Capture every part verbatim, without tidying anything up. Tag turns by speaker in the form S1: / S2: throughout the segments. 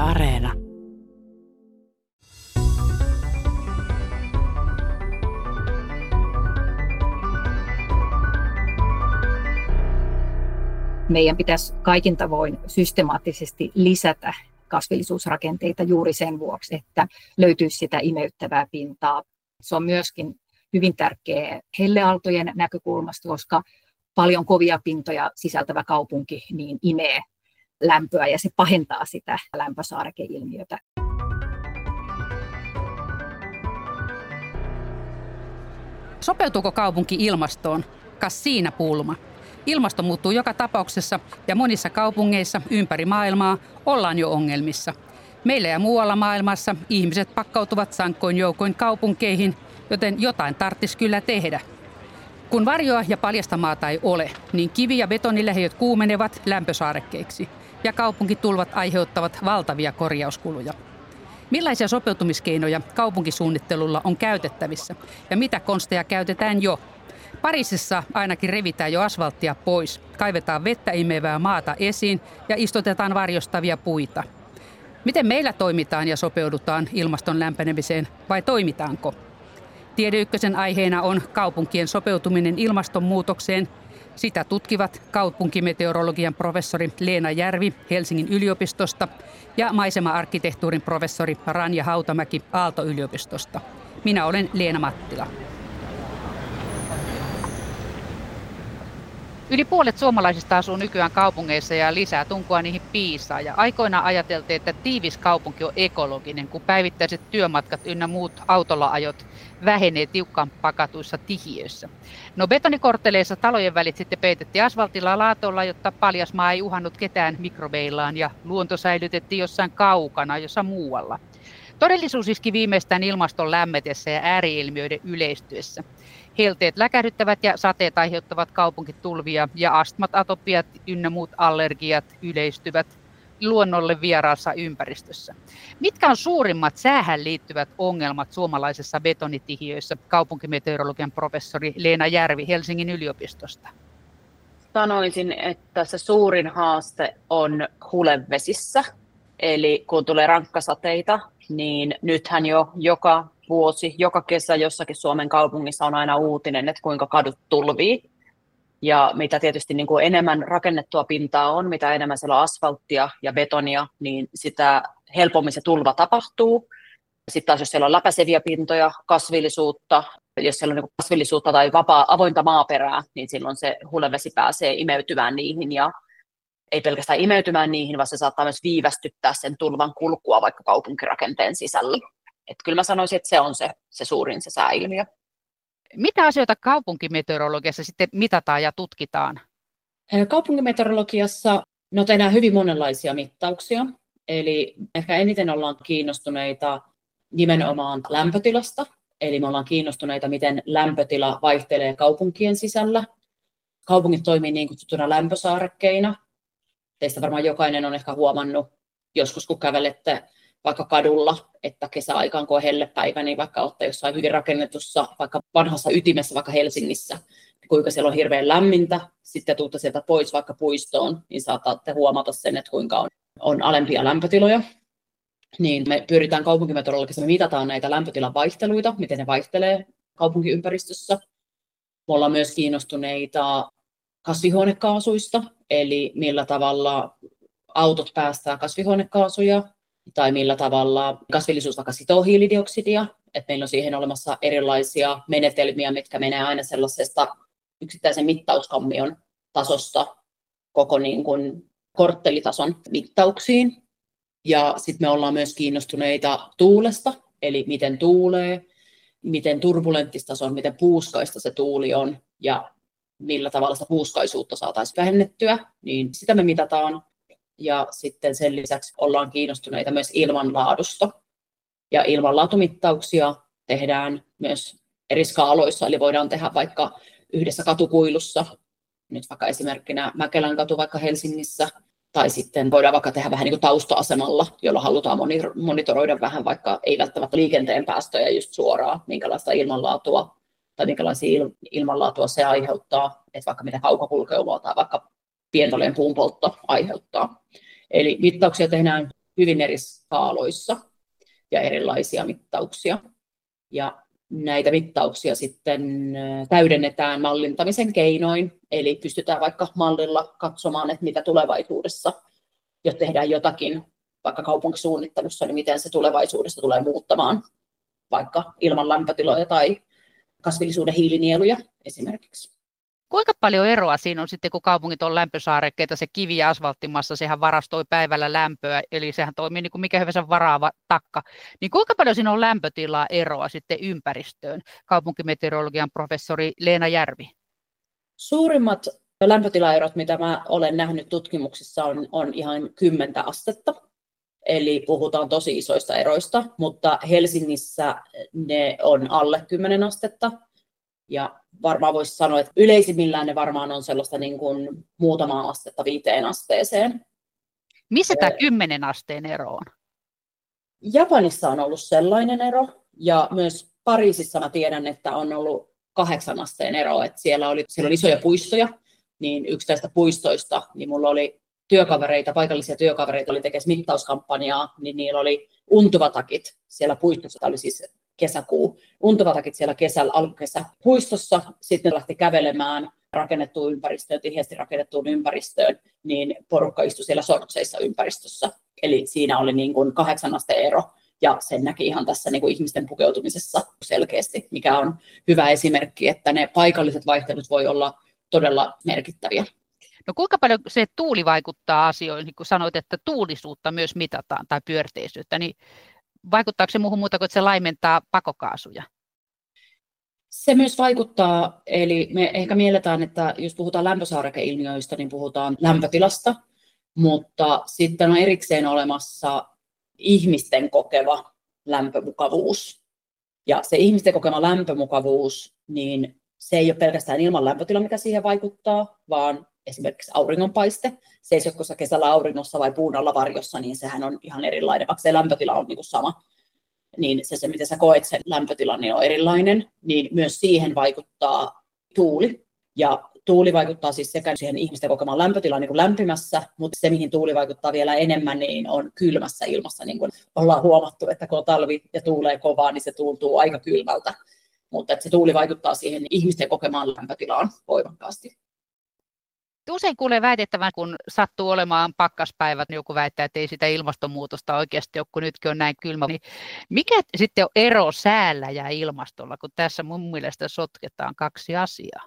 S1: Areena.
S2: Meidän pitäisi kaikin tavoin systemaattisesti lisätä kasvillisuusrakenteita juuri sen vuoksi, että löytyisi sitä imeyttävää pintaa. Se on myöskin hyvin tärkeä helleaaltojen näkökulmasta, koska paljon kovia pintoja sisältävä kaupunki niin imee lämpöä ja se pahentaa sitä lämpösaarekeilmiötä.
S3: Sopeutuuko kaupunki ilmastoon? Kas siinä pulma. Ilmasto muuttuu joka tapauksessa ja monissa kaupungeissa ympäri maailmaa ollaan jo ongelmissa. Meillä ja muualla maailmassa ihmiset pakkautuvat sankoin joukoin kaupunkeihin, joten jotain tarvitsisi kyllä tehdä. Kun varjoa ja paljasta maata ei ole, niin kivi- ja betonilähiöt kuumenevat lämpösaarekkeiksi ja kaupunkitulvat aiheuttavat valtavia korjauskuluja. Millaisia sopeutumiskeinoja kaupunkisuunnittelulla on käytettävissä ja mitä konsteja käytetään jo? Pariisissa ainakin revitään jo asfalttia pois, kaivetaan vettä imevää maata esiin ja istutetaan varjostavia puita. Miten meillä toimitaan ja sopeudutaan ilmaston lämpenemiseen vai toimitaanko? Tiede Ykkösen aiheena on kaupunkien sopeutuminen ilmastonmuutokseen. Sitä tutkivat kaupunkimeteorologian professori Leena Järvi Helsingin yliopistosta ja maisema-arkkitehtuurin professori Ranja Hautamäki Aalto-yliopistosta. Minä olen Leena Mattila. Yli puolet suomalaisista asuu nykyään kaupungeissa ja lisää tunkua niihin piisaa. Ja aikoinaan ajateltiin, että tiivis kaupunki on ekologinen, kun päivittäiset työmatkat ynnä muut autolla-ajot vähenee tiukkaan pakatuissa tihiöissä. No betonikortteleissa talojen välit sitten peitettiin asfaltilla laatolla, jotta paljas maa ei uhannut ketään mikrobeillaan ja luonto säilytettiin jossain kaukana, jossain muualla. Todellisuus iski viimeistään ilmaston lämmetessä ja ääriilmiöiden yleistyessä. Helteet läkähdyttävät ja sateet aiheuttavat kaupunkitulvia ja astmat, atopiat ynnä muut allergiat yleistyvät luonnolle vieraassa ympäristössä. Mitkä on suurimmat säähän liittyvät ongelmat suomalaisessa betonitihiöissä, kaupunkimeteorologian professori Leena Järvi Helsingin yliopistosta?
S4: Sanoisin, että se suurin haaste on hulevesissä. Eli kun tulee rankkasateita, niin nythän jo joka vuosi, joka kesä jossakin Suomen kaupungissa on aina uutinen, että kuinka kadut tulvii. Ja mitä tietysti niin kuin enemmän rakennettua pintaa on, mitä enemmän siellä on asfalttia ja betonia, niin sitä helpommin se tulva tapahtuu. Sitten taas jos siellä on läpäiseviä pintoja, kasvillisuutta, jos siellä on niin kuin kasvillisuutta tai vapaa avointa maaperää, niin silloin se hulevesi pääsee imeytymään niihin ja ei pelkästään imeytymään niihin, vaan se saattaa myös viivästyttää sen tulvan kulkua vaikka kaupunkirakenteen sisällä. Että kyllä mä sanoisin, että se on se, se suurin se sääilmiö.
S3: Mitä asioita kaupunkimeteorologiassa sitten mitataan ja tutkitaan?
S5: Kaupunkimeteorologiassa no, tehdään hyvin monenlaisia mittauksia. Eli ehkä eniten ollaan kiinnostuneita nimenomaan lämpötilasta. Eli me ollaan kiinnostuneita, miten lämpötila vaihtelee kaupunkien sisällä. Kaupungit toimii niin kutsuttuna lämpösaarekkeina. Teistä varmaan jokainen on ehkä huomannut joskus, kun kävelette vaikka kadulla, että kesäaikaan, kun on hellepäivä, niin vaikka olette jossain hyvin rakennetussa, vaikka vanhassa ytimessä, vaikka Helsingissä, kuinka siellä on hirveän lämmintä, sitten tuutte sieltä pois vaikka puistoon, niin saatatte huomata sen, että kuinka on, on alempia lämpötiloja. Niin me pyritään kaupunkimeteorologiassa, me mitataan näitä lämpötilan vaihteluita, miten ne vaihtelee kaupunkiympäristössä. Me ollaan myös kiinnostuneita kasvihuonekaasuista, eli millä tavalla autot päästää kasvihuonekaasuja, tai millä tavalla kasvillisuus vaikka sitoo hiilidioksidia. Että meillä on siihen olemassa erilaisia menetelmiä, mitkä menee aina sellaisesta yksittäisen mittauskammion tasosta koko niin kuin korttelitason mittauksiin. Ja sitten me ollaan myös kiinnostuneita tuulesta, eli miten tuulee, miten turbulenttista se on, miten puuskaista se tuuli on ja millä tavalla sitä puuskaisuutta saataisiin vähennettyä, niin sitä me mitataan. Ja sitten sen lisäksi ollaan kiinnostuneita myös ilmanlaadusta. Ja ilmanlaatumittauksia tehdään myös eri skaaloissa, eli voidaan tehdä vaikka yhdessä katukuilussa, nyt vaikka esimerkkinä Mäkelän katu vaikka Helsingissä, tai sitten voidaan vaikka tehdä vähän niin kuin tausta-asemalla, jolla halutaan monitoroida vähän vaikka ei välttämättä liikenteen päästöjä just suoraan, minkälaista ilmanlaatua tai minkälaisia ilmanlaatua se aiheuttaa, että vaikka mitä kaukokulkeilua tai vaikka pientalojen puunpoltto aiheuttaa. Eli mittauksia tehdään hyvin eri skaaloissa ja erilaisia mittauksia. Ja näitä mittauksia sitten täydennetään mallintamisen keinoin, eli pystytään vaikka mallilla katsomaan, että mitä tulevaisuudessa, jos tehdään jotakin vaikka kaupunkisuunnittelussa, niin miten se tulevaisuudessa tulee muuttamaan vaikka ilman lämpötiloja tai kasvillisuuden hiilinieluja esimerkiksi.
S3: Kuinka paljon eroa siinä on sitten, kun kaupungit on lämpösaarekkeita, se kivi- ja asfalttimassa, sehän varastoi päivällä lämpöä, eli sehän toimii niin kuin mikä hyvänsä varaava takka. Niin kuinka paljon siinä on lämpötilaa eroa sitten ympäristöön? Kaupunkimeteorologian professori Leena Järvi.
S5: Suurimmat lämpötilaerot, mitä mä olen nähnyt tutkimuksissa, on, on ihan kymmentä astetta. Eli puhutaan tosi isoista eroista, mutta Helsingissä ne on alle kymmenen astetta. Ja varmaan voisi sanoa, että yleisimmillään ne varmaan on sellaista niin kuin muutamaa astetta viiteen asteeseen.
S3: Missä tämä kymmenen asteen ero on?
S5: Japanissa on ollut sellainen ero, ja myös Pariisissa mä tiedän, että on ollut kahdeksan asteen ero. Että siellä oli, siellä oli isoja puistoja, niin yksi tästä puistoista, niin mulla oli työkavereita, paikallisia työkavereita oli tekemässä mittauskampanjaa, niin niillä oli untuvatakit siellä puistossa, tämä oli siis kesäkuu, untuvatakit siellä kesällä, alkukesä puistossa, sitten ne lähti kävelemään rakennettuun ympäristöön, tiheästi rakennettuun ympäristöön, niin porukka istui siellä sortseissa ympäristössä. Eli siinä oli niin kuin kahdeksan asteen ero, ja sen näki ihan tässä niin kuin ihmisten pukeutumisessa selkeästi, mikä on hyvä esimerkki, että ne paikalliset vaihtelut voi olla todella merkittäviä.
S3: No kuinka paljon se tuuli vaikuttaa asioihin, kun sanoit, että tuulisuutta myös mitataan tai pyörteisyyttä, niin vaikuttaako se muuhun muuta kuin, että se laimentaa pakokaasuja?
S5: Se myös vaikuttaa, eli me ehkä mielletään, että jos puhutaan lämpösaarekeilmiöistä, niin puhutaan lämpötilasta, mutta sitten on erikseen olemassa ihmisten kokema lämpömukavuus. Ja se ihmisten kokema lämpömukavuus, niin se ei ole pelkästään ilman lämpötila, mikä siihen vaikuttaa, vaan esimerkiksi auringonpaiste. Seisotko sä kesällä auringossa vai puun alla varjossa, niin sehän on ihan erilainen, vaikka se lämpötila on niin kuin sama. Niin se, se, miten sä koet sen lämpötilan, niin on erilainen. Niin myös siihen vaikuttaa tuuli. Ja tuuli vaikuttaa siis sekä siihen ihmisten kokemaan lämpötilaan niin kuin lämpimässä, mutta se, mihin tuuli vaikuttaa vielä enemmän, niin on kylmässä ilmassa. Niin kuin ollaan huomattu, että kun on talvi ja tuulee kovaa, niin se tuntuu aika kylmältä. Mutta että se tuuli vaikuttaa siihen ihmisten kokemaan lämpötilaan voimakkaasti.
S3: Usein kuulee väitettävän, kun sattuu olemaan pakkaspäivät, niin joku väittää, että ei sitä ilmastonmuutosta oikeasti ole, kun nytkin on näin kylmä. Niin mikä sitten on ero säällä ja ilmastolla, kun tässä mun mielestä sotketaan kaksi asiaa?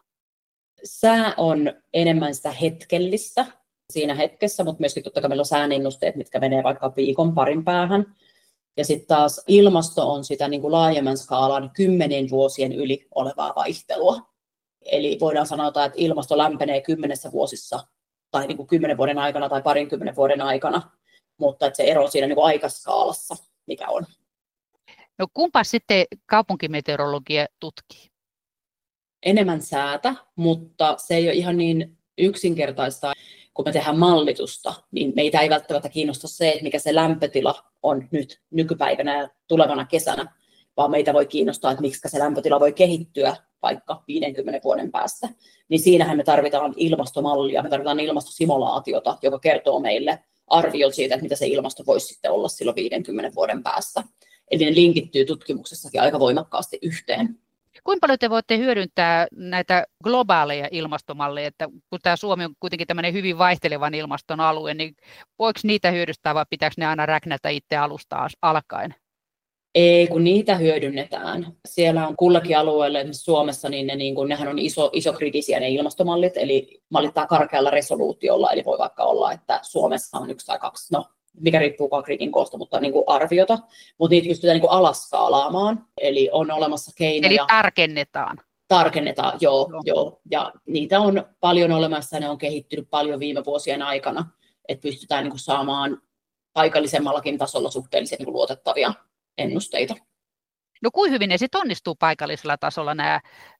S5: Sää on enemmän sitä hetkellistä siinä hetkessä, mutta myöskin totta kai meillä on sääennusteet, mitkä menee vaikka viikon parin päähän. Ja sitten taas ilmasto on sitä niin kuin laajemman skaalan kymmenen vuosien yli olevaa vaihtelua. Eli voidaan sanoa, että ilmasto lämpenee kymmenessä vuosissa tai niin kuin kymmenen vuoden aikana tai parinkymmenen vuoden aikana, mutta että se ero siinä niin kuin aikaskaalassa, mikä on.
S3: No kumpa sitten kaupunkimeteorologia tutkii?
S5: Enemmän säätä, mutta se ei ole ihan niin yksinkertaista. Kun me tehdään mallitusta, niin meitä ei välttämättä kiinnosta se, että mikä se lämpötila on nyt nykypäivänä ja tulevana kesänä, vaan meitä voi kiinnostaa, että miksi se lämpötila voi kehittyä vaikka viidenkymmenen vuoden päästä. Niin siinähän me tarvitaan ilmastomallia, me tarvitaan ilmastosimulaatiota, joka kertoo meille arvion siitä, että mitä se ilmasto voisi sitten olla silloin viidenkymmenen vuoden päästä. Eli ne linkittyy tutkimuksessakin aika voimakkaasti yhteen.
S3: Kuinka paljon te voitte hyödyntää näitä globaaleja ilmastomalleja, että kun tämä Suomi on kuitenkin tämmöinen hyvin vaihtelevan ilmaston alue, niin voiko niitä hyödyntää vai pitääkö ne aina räknätä itse alusta alkaen?
S5: Ei, kun niitä hyödynnetään. Siellä on kullakin alueella, esimerkiksi Suomessa, niin, ne, niin kun, nehän on iso, isokritisiä ne ilmastomallit, eli mallittaa karkealla resoluutiolla, eli voi vaikka olla, että Suomessa on yksi tai kaksi, no mikä riippuu kriitin koosta, mutta niin kuin arviota, mutta niitä pystytään niin kuin alaskaalaamaan, eli on olemassa keinoja.
S3: Eli tarkennetaan.
S5: Tarkennetaan, joo, no. joo, ja niitä on paljon olemassa, ne on kehittynyt paljon viime vuosien aikana, että pystytään niin kuin saamaan paikallisemmallakin tasolla suhteellisen niin kuin luotettavia ennusteita.
S3: No kuinka hyvin ne sitten onnistuu paikallisella tasolla nämä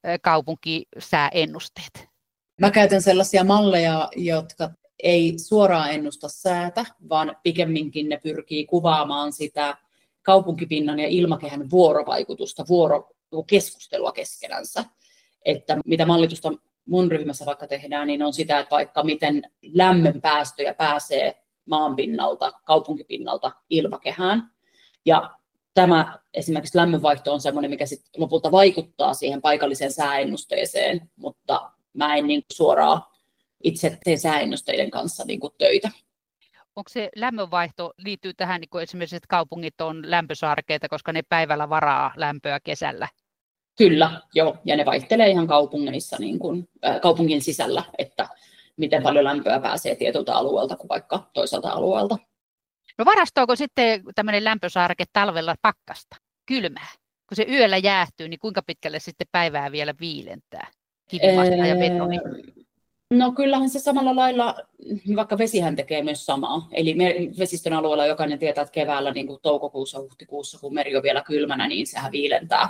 S3: kaupunkisääennusteet?
S5: Mä käytän sellaisia malleja, jotka ei suoraan ennusta säätä, vaan pikemminkin ne pyrkii kuvaamaan sitä kaupunkipinnan ja ilmakehän vuorovaikutusta, vuorokeskustelua keskenänsä. Että mitä mallitusta mun ryhmässä vaikka tehdään, niin on sitä, että vaikka miten lämmön päästöjä pääsee maanpinnalta, kaupunkipinnalta ilmakehään. Ja tämä esimerkiksi lämmönvaihto on sellainen, mikä sit lopulta vaikuttaa siihen paikalliseen sääennusteeseen, mutta mä en niin suoraan itse tee sääennusteiden kanssa niin töitä.
S3: Onko se lämmönvaihto, liittyy tähän niin esimerkiksi, että kaupungit on lämpösaarkeita, koska ne päivällä varaa lämpöä kesällä?
S5: Kyllä, joo, ja ne vaihtelee ihan kaupungeissa, niin kuin, äh, kaupungin sisällä, että miten paljon lämpöä pääsee tietyltä alueelta kuin vaikka toiselta alueelta.
S3: No varastoiko sitten tämmöinen lämpösaarke talvella pakkasta, kylmää? Kun se yöllä jäähtyy, niin kuinka pitkälle sitten päivää vielä viilentää kivimasta ja betoni?
S5: No kyllähän se samalla lailla, vaikka vesihän tekee myös samaa. Eli vesistön alueella jokainen tietää, että keväällä niin kuin toukokuussa, huhtikuussa, kun meri on vielä kylmänä, niin sehän viilentää.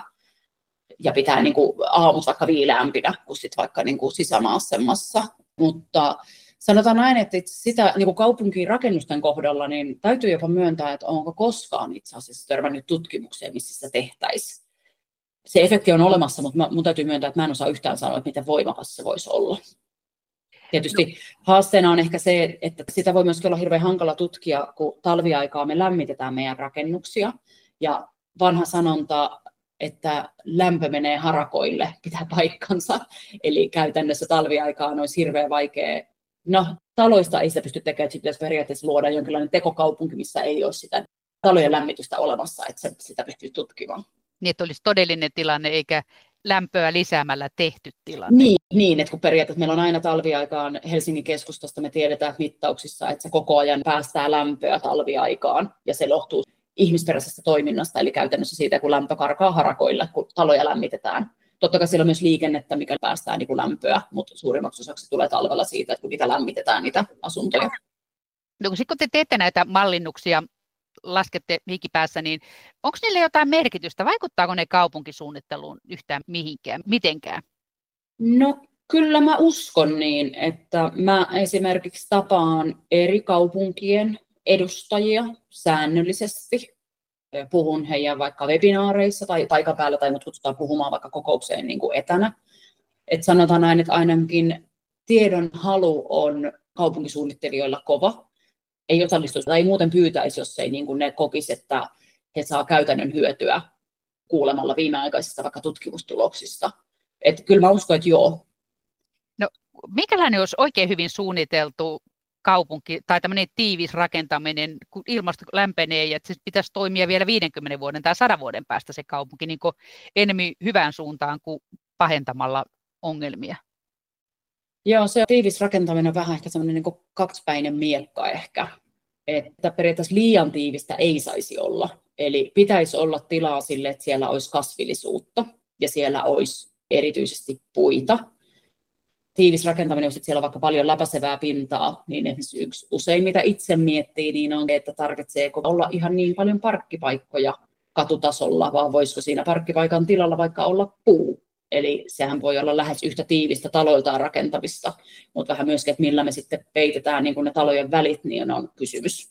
S5: Ja pitää niin kuin aamussa vaikka viileämpinä kuin sit vaikka niin kuin sisämaasemmassa. Mutta sanotaan näin, että sitä niin kuin kaupunkirakennusten kohdalla niin täytyy jopa myöntää, että onko koskaan itse asiassa törmännyt tutkimukseen, missä sitä tehtäisiin. Se efekti on olemassa, mutta mun täytyy myöntää, että mä en osaa yhtään sanoa, että miten voimakas se voisi olla. Tietysti haasteena on ehkä se, että sitä voi myös olla hirveän hankala tutkia, kun talviaikaa me lämmitetään meidän rakennuksia. Ja vanha sanonta, että lämpö menee harakoille, pitää paikkansa. Eli käytännössä talviaikaan olisi hirveän vaikea. No, taloista ei sitä pysty tekemään, että pitäisi periaatteessa luoda jonkinlainen tekokaupunki, missä ei ole sitä talojen lämmitystä olemassa, että sitä pystyy tutkimaan.
S3: Niin, että olisi todellinen tilanne, eikä lämpöä lisäämällä tehty tilanne.
S5: Niin, niin, että kun periaatteessa meillä on aina talviaikaan Helsingin keskustasta, me tiedetään mittauksissa, että se koko ajan päästää lämpöä talviaikaan, ja se lohtuu ihmisperäisestä toiminnasta, eli käytännössä siitä, kun lämpö karkaa harakoille, kun taloja lämmitetään. Totta kai siellä on myös liikennettä, mikä päästää niin kuin lämpöä, mutta suurimmaksi osaksi tulee talvella siitä, että kun niitä lämmitetään, niitä asuntoja.
S3: No, kun, kun te teette näitä mallinnuksia, laskette hikipäässä, niin onko niille jotain merkitystä? Vaikuttaako ne kaupunkisuunnitteluun yhtään mihinkään, mitenkään?
S5: No kyllä mä uskon niin, että mä esimerkiksi tapaan eri kaupunkien edustajia säännöllisesti. Puhun heidän vaikka webinaareissa tai paikan päällä tai mut kutsutaan puhumaan vaikka kokoukseen niin kuin etänä. Et sanotaan näin, että ainakin tiedon halu on kaupunkisuunnittelijoilla kova. Ei osallistu tai ei muuten pyytäisi, jos ei niin kuin ne kokisi, että he saa käytännön hyötyä kuulemalla viimeaikaisista vaikka tutkimustuloksista. Et kyllä mä uskon, että joo.
S3: No, minkälainen olisi oikein hyvin suunniteltu kaupunki tai tämmöinen tiivis rakentaminen, kun ilmasto lämpenee ja että se pitäisi toimia vielä viidenkymmenen vuoden tai sadan vuoden päästä se kaupunki niin kuin enemmän hyvään suuntaan kuin pahentamalla ongelmia?
S5: Joo, se tiivis rakentaminen on vähän ehkä semmoinen niin kuin kaksipäinen miekka ehkä, että periaatteessa liian tiivistä ei saisi olla. Eli pitäisi olla tilaa sille, että siellä olisi kasvillisuutta ja siellä olisi erityisesti puita. Tiivis rakentaminen, jos siellä on vaikka paljon läpäisevää pintaa, niin esimerkiksi yksi usein mitä itse miettii, niin on, että tarvitseeko olla ihan niin paljon parkkipaikkoja katutasolla, vaan voisiko siinä parkkipaikan tilalla vaikka olla puu. Eli sehän voi olla lähes yhtä tiivistä taloiltaan rakentamista, mutta vähän myöskin, että millä me sitten peitetään niin kuin ne talojen välit, niin on kysymys.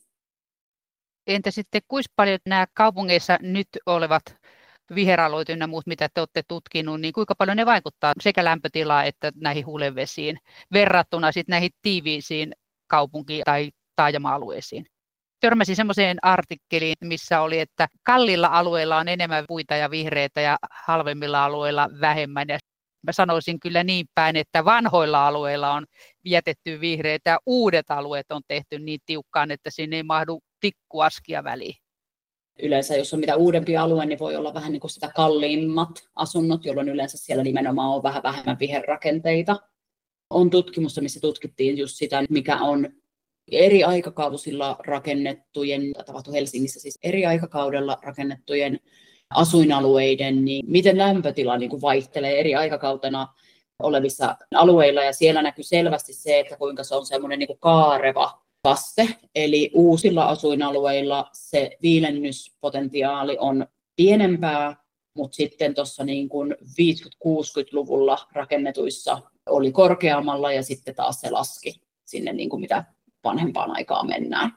S3: Entä sitten, kuinka paljon nämä kaupungeissa nyt olevat viheralueet ynnä muut, mitä te olette tutkinut, niin kuinka paljon ne vaikuttaa sekä lämpötilaan että näihin hulevesiin verrattuna sitten näihin tiiviisiin kaupunki- tai taajama-alueisiin? Törmäsin semmoiseen artikkeliin, missä oli, että kalliilla alueilla on enemmän puita ja vihreitä ja halvemmilla alueilla vähemmän. Ja mä sanoisin kyllä niin päin, että vanhoilla alueilla on jätetty vihreitä ja uudet alueet on tehty niin tiukkaan, että sinne ei mahdu tikkuaskia väliin.
S5: Yleensä jos on mitä uudempi alue, niin voi olla vähän niin kuin sitä kalliimmat asunnot, jolloin yleensä siellä nimenomaan on vähän vähemmän viherrakenteita. On tutkimusta, missä tutkittiin just sitä, mikä on eri aikakausilla rakennettujen, tapahtui Helsingissä siis eri aikakaudella rakennettujen asuinalueiden, niin miten lämpötila niin kuin vaihtelee eri aikakautena olevissa alueilla. Ja siellä näkyy selvästi se, että kuinka se on semmoinen niin kuin kaareva vaste. Eli uusilla asuinalueilla se viilennyspotentiaali on pienempää, mutta sitten tuossa niin kuin viisikymmentä-kuusikymmentäluvulla rakennetuissa oli korkeammalla ja sitten taas se laski sinne niin kuin mitä vanhempaan aikaan mennään.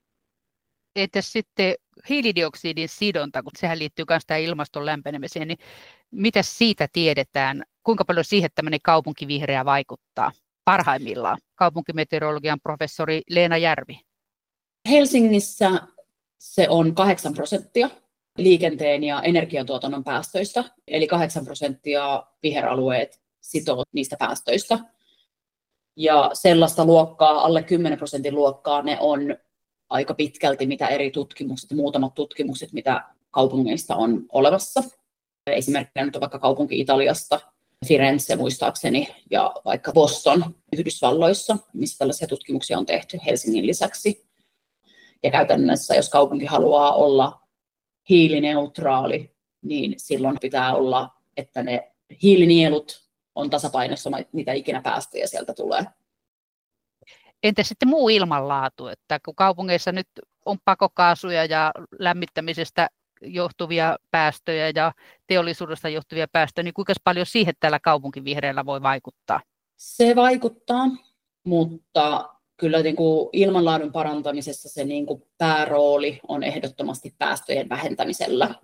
S3: Entäs sitten hiilidioksidin sidonta, kun sehän liittyy myös tähän ilmaston lämpenemiseen, niin mitä siitä tiedetään? Kuinka paljon siihen tämmöinen kaupunkivihreä vaikuttaa parhaimmillaan? Kaupunkimeteorologian professori Leena Järvi.
S5: Helsingissä se on kahdeksan prosenttia liikenteen ja energiantuotannon päästöistä, eli kahdeksan prosenttia viheralueet sitoo niistä päästöistä. Ja sellaista luokkaa, alle kymmenen prosentin luokkaa, ne on aika pitkälti, mitä eri tutkimukset, muutamat tutkimukset, mitä kaupungeista on olemassa. Esimerkkinä nyt on vaikka kaupunki Italiasta, Firenze muistaakseni, ja vaikka Boston Yhdysvalloissa, missä tällaisia tutkimuksia on tehty Helsingin lisäksi. Ja käytännössä, jos kaupunki haluaa olla hiilineutraali, niin silloin pitää olla, että ne hiilinielut on tasapainossa, mitä ikinä päästöjä sieltä tulee.
S1: Entä sitten muu ilmanlaatu, että kun kaupungeissa nyt on pakokaasuja ja lämmittämisestä johtuvia päästöjä ja teollisuudesta johtuvia päästöjä, niin kuinka paljon siihen tällä kaupunkivihreällä voi vaikuttaa?
S5: Se vaikuttaa, mutta kyllä niin kuin ilmanlaadun parantamisessa se niin kuin päärooli on ehdottomasti päästöjen vähentämisellä.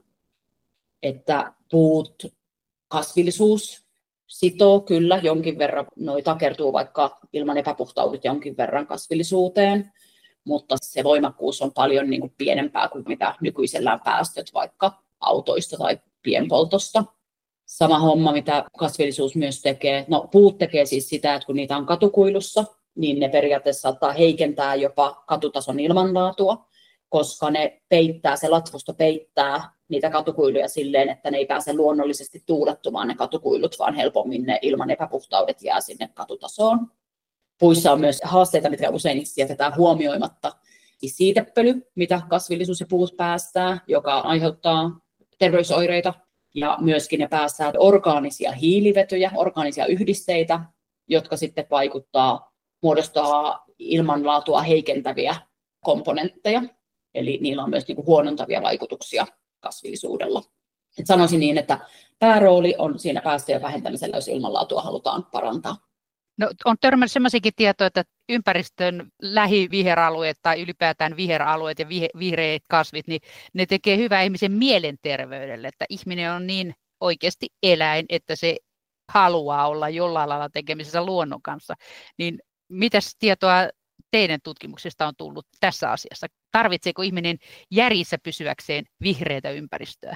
S5: Että puut, kasvillisuus sitoo kyllä jonkin verran, noi takertuu vaikka ilman epäpuhtaudet jonkin verran kasvillisuuteen, mutta se voimakkuus on paljon niin kuin pienempää kuin mitä nykyisellään päästöt vaikka autoista tai pienpoltosta. Sama homma, mitä kasvillisuus myös tekee. No puut tekee siis sitä, että kun niitä on katukuilussa, niin ne periaatteessa saattaa heikentää jopa katutason ilmanlaatua, koska ne peittää, se latvusto peittää niitä katukuiluja silleen, että ne ei pääse luonnollisesti tuulettumaan ne katukuilut, vaan helpommin ne ilman epäpuhtaudet jää sinne katutasoon. Puissa on myös haasteita, mitkä usein jätetään huomioimatta. Siitepöly, mitä kasvillisuus ja puut päästää, joka aiheuttaa terveysoireita. Ja myöskin ne päästää orgaanisia hiilivetyjä, orgaanisia yhdisteitä, jotka sitten vaikuttaa, muodostaa ilmanlaatua heikentäviä komponentteja. Eli niillä on myös niin kuin huonontavia vaikutuksia kasvillisuudella. Et sanoisin niin, että päärooli on siinä päästöjen vähentämisellä, jos ilmanlaatua halutaan parantaa.
S1: No, on törmännyt sellaisiakin tietoja, että ympäristön lähiviheralueet tai ylipäätään viheralueet ja vihreät kasvit, niin ne tekee hyvää ihmisen mielenterveydelle, että ihminen on niin oikeasti eläin, että se haluaa olla jollain lailla tekemisessä luonnon kanssa. Niin mitäs tietoa teidän tutkimuksista on tullut tässä asiassa? Tarvitseeko ihminen järjissä pysyäkseen vihreätä ympäristöä?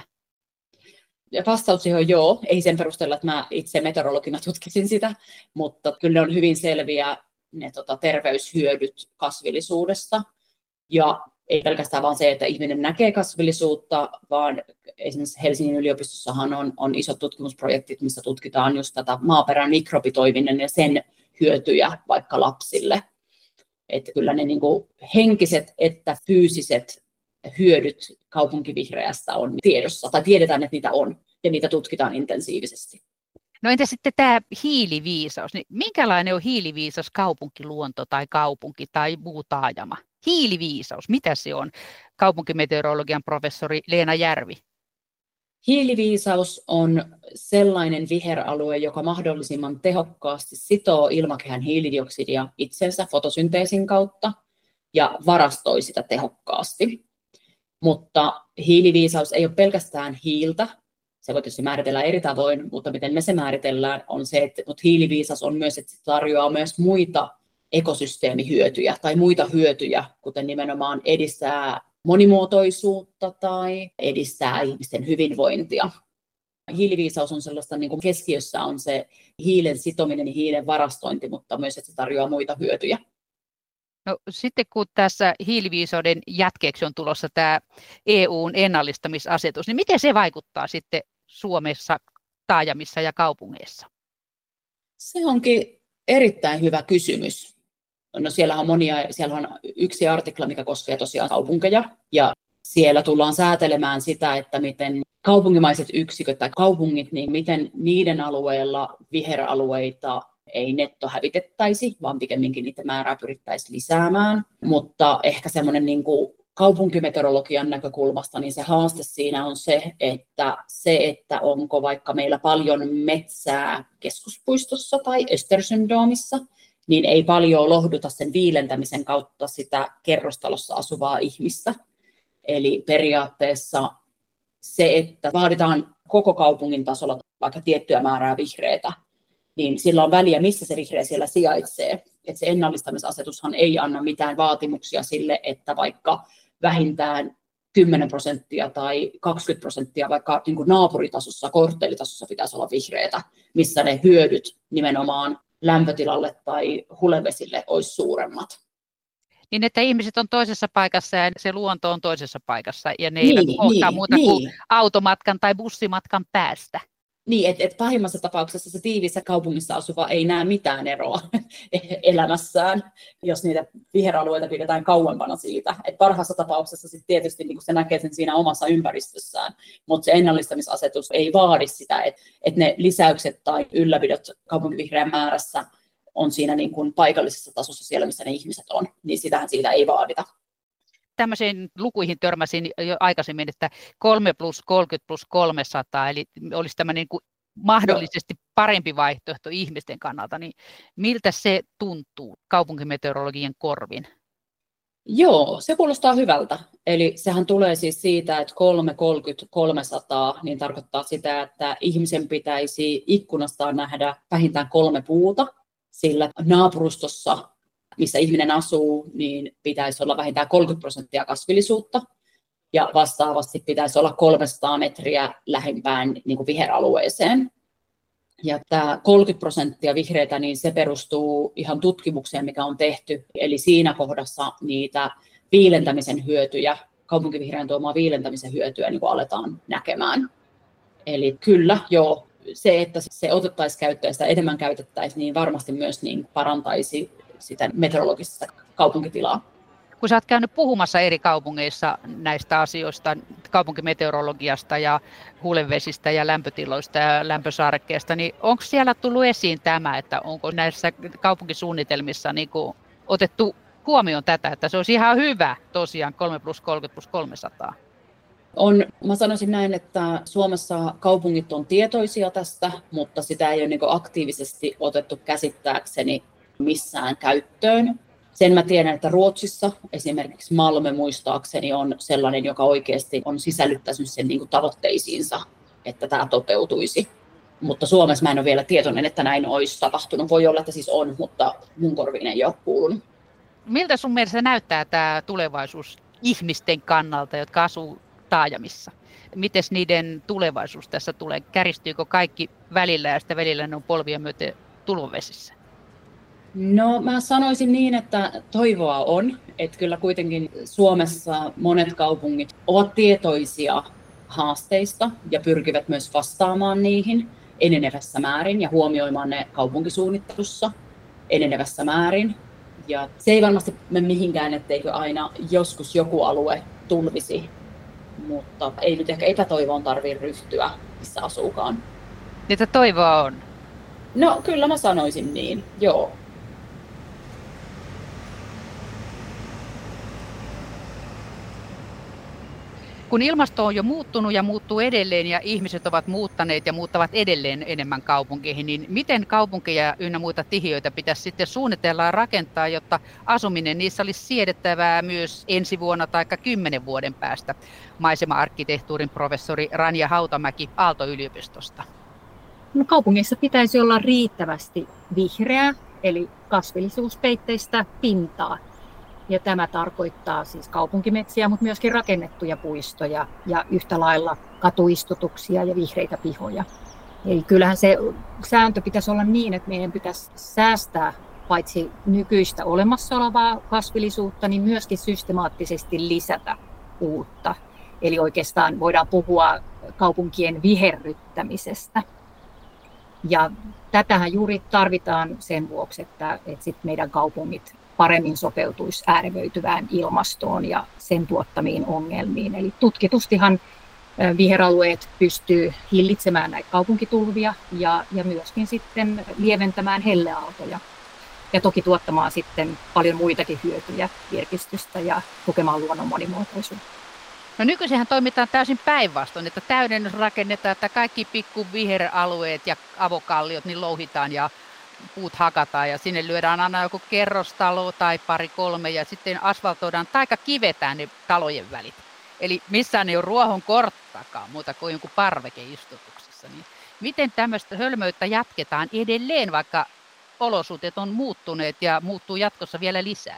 S5: Ja vastaus on joo, ei sen perusteella, että mä itse meteorologina tutkisin sitä, mutta kyllä on hyvin selviä ne tota, terveyshyödyt kasvillisuudesta. Ja ei pelkästään vaan se, että ihminen näkee kasvillisuutta, vaan esimerkiksi Helsingin yliopistossahan on, on isot tutkimusprojektit, missä tutkitaan just tätä maaperän mikrobitoiminnan ja sen hyötyjä vaikka lapsille. Että kyllä ne niin kuin henkiset että fyysiset hyödyt kaupunkivihreästä on tiedossa, tai tiedetään, että niitä on, ja niitä tutkitaan intensiivisesti.
S1: No entä sitten tämä hiiliviisaus? Niin minkälainen on hiiliviisas kaupunkiluonto tai kaupunki tai muu taajama? Hiiliviisaus, mitä se on? Kaupunkimeteorologian professori Leena Järvi.
S5: Hiiliviisaus on sellainen viheralue, joka mahdollisimman tehokkaasti sitoo ilmakehän hiilidioksidia itsensä fotosynteesin kautta ja varastoi sitä tehokkaasti. Mutta hiiliviisaus ei ole pelkästään hiiltä. Se voi tietysti määritellä eri tavoin, mutta miten me se määritellään on se, että hiiliviisas on myös, että se tarjoaa myös muita ekosysteemihyötyjä tai muita hyötyjä, kuten nimenomaan edistää monimuotoisuutta tai edistää ihmisten hyvinvointia. Hiiliviisaus on sellaista, niin kuin keskiössä on se hiilen sitominen ja hiilen varastointi, mutta myös, että se tarjoaa muita hyötyjä.
S1: No, sitten kun tässä hiiliviisauden jatkeeksi on tulossa tämä E U:n ennallistamisasetus, niin miten se vaikuttaa sitten Suomessa, taajamissa ja kaupungeissa?
S5: Se onkin erittäin hyvä kysymys. No siellä on monia, siellä on yksi artikla, mikä koskee tosiaan kaupunkeja, ja siellä tullaan säätelemään sitä, että miten kaupungimaiset yksiköt tai kaupungit, niin miten niiden alueella viheralueita ei nettohävitettäisi, vaan pikemminkin niiden määrää pyrittäisiin lisäämään. Mutta ehkä semmoinen niin kuin kaupunkimeteorologian näkökulmasta, niin se haaste siinä on se, että se, että onko vaikka meillä paljon metsää keskuspuistossa tai Östersundomissa, niin ei paljon lohduta sen viilentämisen kautta sitä kerrostalossa asuvaa ihmistä. Eli periaatteessa se, että vaaditaan koko kaupungin tasolla vaikka tiettyä määrää vihreätä, niin sillä on väliä, missä se vihreä siellä sijaitsee. että se ennallistamisasetushan ei anna mitään vaatimuksia sille, että vaikka vähintään kymmenen prosenttia tai kaksikymmentä prosenttia vaikka niin kuin naapuritasossa, korttelitasossa pitäisi olla vihreätä, missä ne hyödyt nimenomaan lämpötilalle tai hulevesille olisi suuremmat.
S1: Niin, että ihmiset on toisessa paikassa ja se luonto on toisessa paikassa ja ne
S5: niin,
S1: eivät kohtaa
S5: niin,
S1: muuta
S5: niin.
S1: kuin automatkan tai bussimatkan päästä.
S5: Niin, että et pahimmassa tapauksessa se tiivissä kaupungissa asuva ei näe mitään eroa elämässään, jos niitä viheralueita pidetään kauempana siitä. Et parhaassa tapauksessa sit tietysti niin se näkee sen siinä omassa ympäristössään, mutta se ennallistamisasetus ei vaadi sitä, että et ne lisäykset tai ylläpidot kaupunkivihreän määrässä on siinä niin kuin paikallisessa tasossa siellä, missä ne ihmiset on, niin sitähän siitä ei vaadita.
S1: Tämmöisiin lukuihin törmäsin jo aikaisemmin, että kolme plus kolmekymmentä plus kolmesataa, eli olisi tämä niin kuin mahdollisesti parempi vaihtoehto ihmisten kannalta, niin miltä se tuntuu kaupunkimeteorologien korvin?
S5: Joo, se kuulostaa hyvältä. Eli sehän tulee siis siitä, että kolme kolmekymmentä kolmesataa niin tarkoittaa sitä, että ihmisen pitäisi ikkunastaan nähdä vähintään kolme puuta, sillä naapurustossa, missä ihminen asuu, niin pitäisi olla vähintään kolmekymmentä prosenttia kasvillisuutta ja vastaavasti pitäisi olla kolmesataa metriä lähimpään niin kuin viheralueeseen. Ja tämä kolmekymmentä prosenttia vihreitä, niin se perustuu ihan tutkimukseen, mikä on tehty. Eli siinä kohdassa niitä viilentämisen hyötyjä, kaupunkivihreän tuomaa viilentämisen hyötyä niin kuin aletaan näkemään. Eli kyllä, joo, se, että se otettaisiin käyttöön ja sitä enemmän käytettäisiin, niin varmasti myös niin parantaisi sitä meteorologista kaupunkitilaa.
S1: Kun sä oot käynyt puhumassa eri kaupungeissa näistä asioista, kaupunkimeteorologiasta ja hulevesistä ja lämpötiloista ja lämpösaarekkeesta, niin onko siellä tullut esiin tämä, että onko näissä kaupunkisuunnitelmissa niin kuin otettu huomioon tätä, että se olisi ihan hyvä tosiaan kolme plus kolmekymmentä plus kolmesataa?
S5: On, mä sanoisin näin, että Suomessa kaupungit on tietoisia tästä, mutta sitä ei ole niin kuin aktiivisesti otettu käsittääkseni missään käyttöön. Sen mä tiedän, että Ruotsissa esimerkiksi Malmö muistaakseni on sellainen, joka oikeasti on sisällyttänyt sen niin kuin tavoitteisiinsa, että tämä toteutuisi. Mutta Suomessa mä en ole vielä tietoinen, että näin olisi tapahtunut. Voi olla, että siis on, mutta mun korviin ei ole kuulunut.
S1: Miltä sun mielestä näyttää tämä tulevaisuus ihmisten kannalta, jotka asuu taajamissa? Miten niiden tulevaisuus tässä tulee? Kärjistyykö kaikki välillä ja sitten välillä ne on polvia myöten tulvavesissä?
S5: No mä sanoisin niin, että toivoa on, että kyllä kuitenkin Suomessa monet kaupungit ovat tietoisia haasteista ja pyrkivät myös vastaamaan niihin enenevässä määrin ja huomioimaan ne kaupunkisuunnittelussa enenevässä määrin. Ja se ei varmasti mene mihinkään, etteikö aina joskus joku alue tulvisi, mutta ei nyt ehkä epätoivoon tarvitse ryhtyä, missä asuukaan.
S1: Niitä toivoa on?
S5: No kyllä mä sanoisin niin, joo.
S1: Kun ilmasto on jo muuttunut ja muuttuu edelleen ja ihmiset ovat muuttaneet ja muuttavat edelleen enemmän kaupunkeihin, niin miten kaupunkeja ynnä muita tihiöitä pitäisi sitten suunnitella ja rakentaa, jotta asuminen niissä olisi siedettävää myös ensi vuonna tai kymmenen vuoden päästä? Maisema-arkkitehtuurin professori Ranja Hautamäki Aalto-yliopistosta.
S2: No, kaupungeissa pitäisi olla riittävästi vihreää, eli kasvillisuuspeitteistä pintaa. Ja tämä tarkoittaa siis kaupunkimetsiä, mutta myöskin rakennettuja puistoja ja yhtä lailla katuistutuksia ja vihreitä pihoja. Eli kyllähän se sääntö pitäisi olla niin, että meidän pitäisi säästää paitsi nykyistä olemassa olevaa kasvillisuutta, niin myöskin systemaattisesti lisätä uutta. Eli oikeastaan voidaan puhua kaupunkien viherryttämisestä. Ja tätähän juuri tarvitaan sen vuoksi, että, että sit meidän kaupungit paremmin sopeutuisi äärevöityvään ilmastoon ja sen tuottamiin ongelmiin. Eli tutkitustihan viheralueet pystyy hillitsemään näitä kaupunkitulvia ja, ja myöskin sitten lieventämään helleaaltoja. Ja toki tuottamaan sitten paljon muitakin hyötyjä, virkistystä ja tukemaan luonnon monimuotoisuutta.
S1: No nykyisinhän toimitaan täysin päinvastoin, että täydennys rakennetaan, että kaikki pikku viheralueet ja avokalliot niin louhitaan ja puut hakataan ja sinne lyödään aina joku kerrostalo tai pari kolme ja sitten asfaltoidaan tai kivetään ne talojen välit. Eli missään ei ole ruohon korttakaan muuta kuin jonkun parvekeistutuksessa. Niin miten tämmöistä hölmöyttä jatketaan edelleen, vaikka olosuhteet on muuttuneet ja muuttuu jatkossa vielä lisää?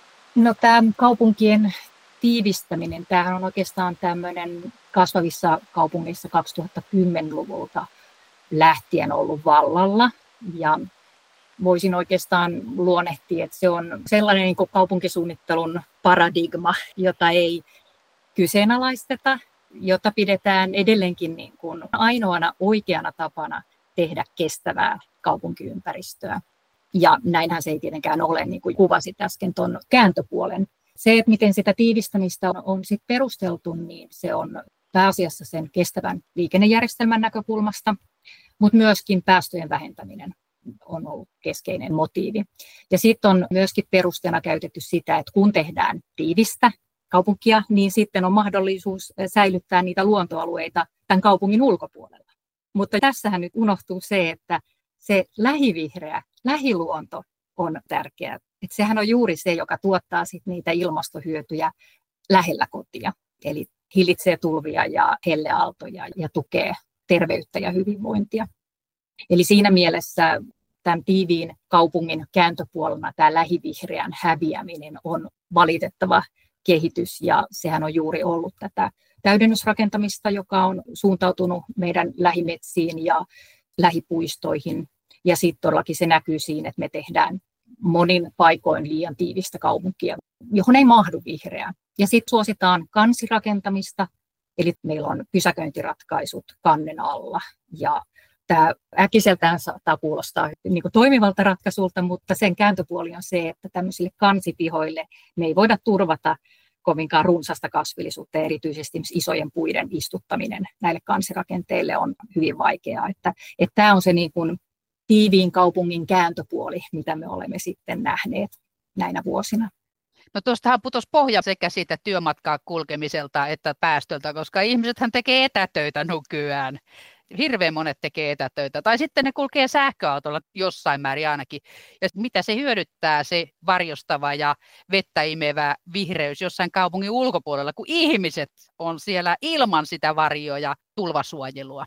S2: No tämä kaupunkien tiivistäminen, tämähän on oikeastaan tämmöinen kasvavissa kaupungeissa kaksituhattakymmenluvulta lähtien ollut vallalla. Ja voisin oikeastaan luonnehtia, että se on sellainen niin kuin kaupunkisuunnittelun paradigma, jota ei kyseenalaisteta, jota pidetään edelleenkin niin kuin ainoana oikeana tapana tehdä kestävää kaupunkiympäristöä. Ja näinhän se ei tietenkään ole, niin kuin kuvasit äsken tuon kääntöpuolen. Se, että miten sitä tiivistämistä on, on sit perusteltu, niin se on pääasiassa sen kestävän liikennejärjestelmän näkökulmasta, mutta myöskin päästöjen vähentäminen on ollut keskeinen motiivi. Ja sitten on myöskin perusteena käytetty sitä, että kun tehdään tiivistä kaupunkia, niin sitten on mahdollisuus säilyttää niitä luontoalueita tämän kaupungin ulkopuolella. Mutta tässähän nyt unohtuu se, että se lähivihreä, lähiluonto on tärkeää. Että sehän on juuri se, joka tuottaa sit niitä ilmastohyötyjä lähellä kotia. Eli hillitsee tulvia ja helleaaltoja ja tukee terveyttä ja hyvinvointia. Eli siinä mielessä tämän tiiviin kaupungin kääntöpuolena tämä lähivihreän häviäminen on valitettava kehitys. Ja sehän on juuri ollut tätä täydennysrakentamista, joka on suuntautunut meidän lähimetsiin ja lähipuistoihin. Ja sitten todellakin se näkyy siinä, että me tehdään monin paikoin liian tiivistä kaupunkia, johon ei mahdu vihreää. Ja sitten suositaan kansirakentamista, eli meillä on pysäköintiratkaisut kannen alla. Ja tämä äkkiseltään saattaa kuulostaa niin kuin toimivalta ratkaisulta, mutta sen kääntöpuoli on se, että tämmöisille kansipihoille me ei voida turvata kovinkaan runsasta kasvillisuutta, erityisesti isojen puiden istuttaminen näille kansirakenteille on hyvin vaikeaa. Että, että tämä on se niin kuin tiiviin kaupungin kääntöpuoli, mitä me olemme sitten nähneet näinä vuosina.
S1: No tuostahan putosi pohja sekä siitä työmatkaa kulkemiselta että päästöltä, koska ihmisethän tekee etätöitä nykyään. Hirveän monet tekee etätöitä, tai sitten ne kulkee sähköautolla jossain määrin ainakin. Ja mitä se hyödyttää, se varjostava ja vettä imevä vihreys jossain kaupungin ulkopuolella, kun ihmiset on siellä ilman sitä varjoa ja tulvasuojelua.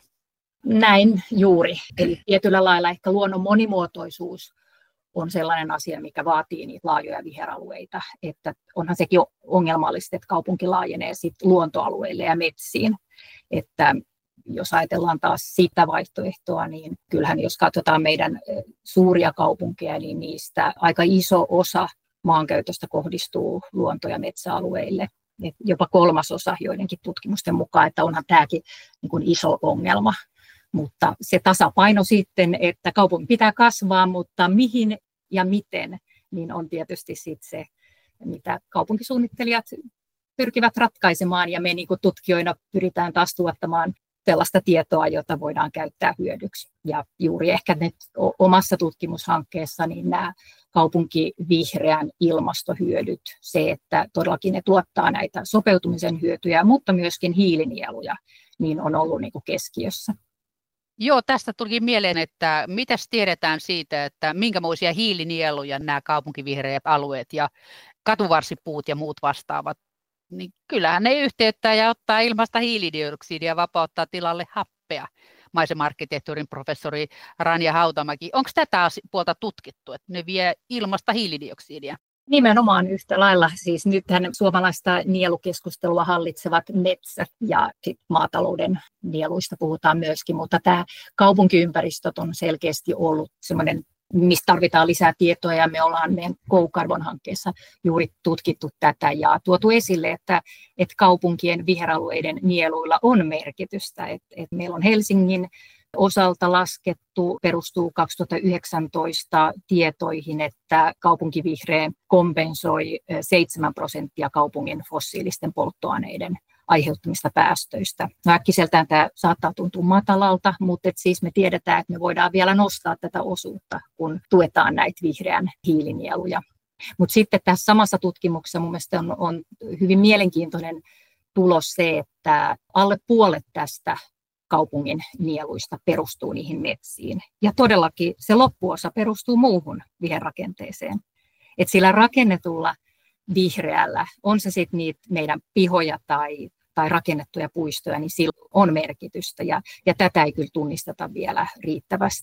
S2: Näin juuri. Eli tietyllä lailla ehkä luonnon monimuotoisuus on sellainen asia, mikä vaatii niitä laajoja viheralueita. Että onhan sekin ongelmallista, että kaupunki laajenee sit luontoalueille ja metsiin. Että jos ajatellaan taas sitä vaihtoehtoa, niin kyllähän jos katsotaan meidän suuria kaupunkeja, niin niistä aika iso osa maankäytöstä kohdistuu luonto- ja metsäalueille. Et jopa kolmasosa joidenkin tutkimusten mukaan, että onhan tämäkin niin kuin iso ongelma. Mutta se tasapaino sitten, että kaupungin pitää kasvaa, mutta mihin ja miten, niin on tietysti sitten se, mitä kaupunkisuunnittelijat pyrkivät ratkaisemaan. Ja me niin kuin tutkijoina pyritään taas tuottamaan sellaista tietoa, jota voidaan käyttää hyödyksi. Ja juuri ehkä nyt omassa tutkimushankkeessa niin nämä kaupunkivihreän ilmastohyödyt, se, että todellakin ne tuottaa näitä sopeutumisen hyötyjä, mutta myöskin hiilinieluja, niin on ollut niin kuin keskiössä.
S1: Joo, tästä tuli mieleen, että mitäs tiedetään siitä, että minkämoisia hiilinieluja nämä kaupunkivihreät alueet ja katuvarsipuut ja muut vastaavat, niin kyllähän ne yhteyttää ja ottaa ilmasta hiilidioksidia ja vapauttaa tilalle happea. Maisema-arkkitehtuurin professori Ranja Hautamäki. Onko tätä puolta tutkittu, että ne vie ilmasta hiilidioksidia?
S2: Nimenomaan yhtä lailla. Siis nythän suomalaista nielukeskustelua hallitsevat metsät ja sit maatalouden nieluista puhutaan myöskin, mutta tämä kaupunkiympäristöt on selkeästi ollut semmoinen, mistä tarvitaan lisää tietoa, ja me ollaan meidän GoCarbon-hankkeessa juuri tutkittu tätä ja tuotu esille, että, että kaupunkien viheralueiden nieluilla on merkitystä. Että, että meillä on Helsingin osalta laskettu, perustuu kaksituhattayhdeksäntoista tietoihin, että kaupunkivihreä kompensoi seitsemän prosenttia kaupungin fossiilisten polttoaineiden aiheuttamista päästöistä. No äkkiseltään tämä saattaa tuntua matalalta, mutta et siis me tiedetään, että me voidaan vielä nostaa tätä osuutta, kun tuetaan näitä vihreän hiilinieluja. Mutta sitten tässä samassa tutkimuksessa mun mielestä on, on hyvin mielenkiintoinen tulos se, että alle puolet tästä kaupungin nieluista perustuu niihin metsiin. Ja todellakin se loppuosa perustuu muuhun viherrakenteeseen. Et sillä rakennetulla vihreällä, on se sitten niitä meidän pihoja tai, tai rakennettuja puistoja, niin sillä on merkitystä. Ja, ja tätä ei kyllä tunnisteta vielä riittävästi.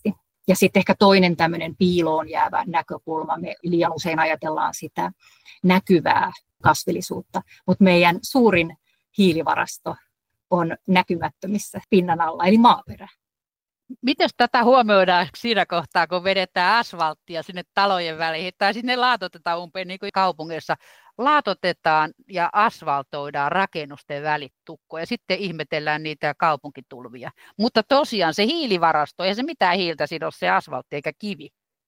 S2: Ja sitten ehkä toinen tämmöinen piiloon jäävä näkökulma, me liian usein ajatellaan sitä näkyvää kasvillisuutta, mutta meidän suurin hiilivarasto on näkymättömissä pinnan alla, eli maaperä.
S1: Miten tätä huomioidaan siinä kohtaa, kun vedetään asfalttia sinne talojen väliin tai sinne laatotetaan umpeen niin kuin kaupungeissa? Laatotetaan ja asfaltoidaan rakennusten välit tukkoon ja sitten ihmetellään niitä kaupunkitulvia. Mutta tosiaan se hiilivarasto, ei se mitään hiiltä sido se asfaltti eikä kivi.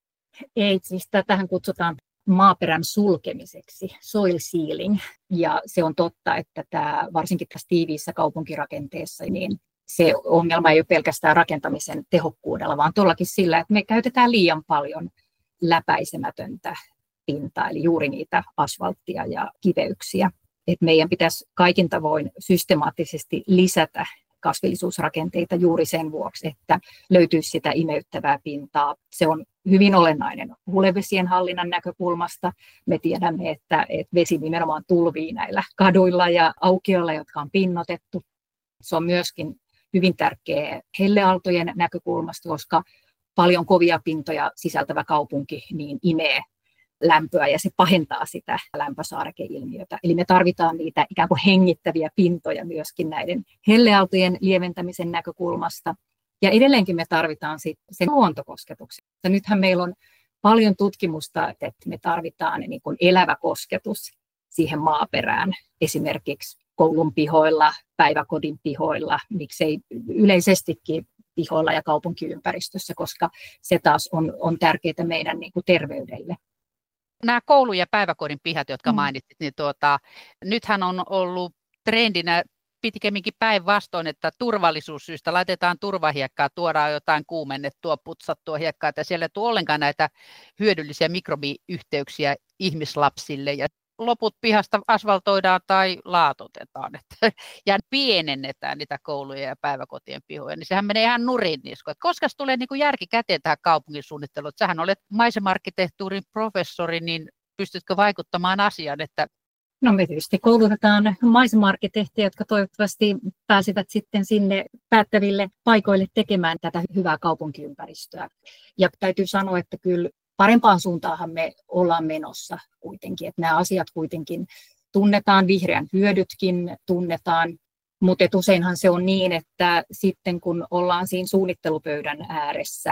S2: Ei, siis tätähän kutsutaan maaperän sulkemiseksi, soil sealing. Ja se on totta, että tämä, varsinkin tässä tiiviissä kaupunkirakenteessa, niin se ongelma ei ole pelkästään rakentamisen tehokkuudella, vaan tuollakin sillä, että me käytetään liian paljon läpäisemätöntä pintaa, eli juuri niitä asfalttia ja kiveyksiä. Et meidän pitäisi kaikin tavoin systemaattisesti lisätä kasvillisuusrakenteita juuri sen vuoksi, että löytyisi sitä imeyttävää pintaa. Se on hyvin olennainen hulevesien hallinnan näkökulmasta. Me tiedämme, että, että vesi nimenomaan tulvii näillä kaduilla ja aukioilla, jotka on pinnotettu. Se on myöskin hyvin tärkeä helleaaltojen näkökulmasta, koska paljon kovia pintoja sisältävä kaupunki niin imee lämpöä ja se pahentaa sitä lämpösaarekeilmiötä. Eli me tarvitaan niitä ikään kuin hengittäviä pintoja myöskin näiden helleaaltojen lieventämisen näkökulmasta. Ja edelleenkin me tarvitaan sen luontokosketuksen. Nythän meillä on paljon tutkimusta, että me tarvitaan niin kuin elävä kosketus siihen maaperään, esimerkiksi koulun pihoilla, päiväkodin pihoilla, miksei yleisestikin pihoilla ja kaupunkiympäristössä, koska se taas on, on tärkeää meidän niin kuin terveydelle.
S1: Nämä koulu- ja päiväkodin pihat, jotka mainitsit, niin tuota, nythän on ollut trendinä pikemminkin päinvastoin, että turvallisuussyistä laitetaan turvahiekkaa, tuodaan jotain kuumennettua, putsattua hiekkaa, että siellä ei tule ollenkaan näitä hyödyllisiä mikrobiyhteyksiä ihmislapsille. Ja loput pihasta asfaltoidaan tai laatotetaan että, ja pienennetään niitä kouluja ja päiväkotien pihoja, niin sehän menee ihan nurin nisko. Koska tulee niin kuin järki käteen tähän kaupungin suunnitteluun, että sähän olet maisema-arkkitehtuurin professori, niin pystytkö vaikuttamaan asiaan, että
S2: No me tietysti koulutetaan maisema-arkkitehtiä, jotka toivottavasti pääsevät sitten sinne päättäville paikoille tekemään tätä hyvää kaupunkiympäristöä. Ja täytyy sanoa, että kyllä parempaan suuntaanhan me ollaan menossa kuitenkin, että nämä asiat kuitenkin tunnetaan, vihreän hyödytkin tunnetaan, mutta useinhan se on niin, että sitten kun ollaan siinä suunnittelupöydän ääressä,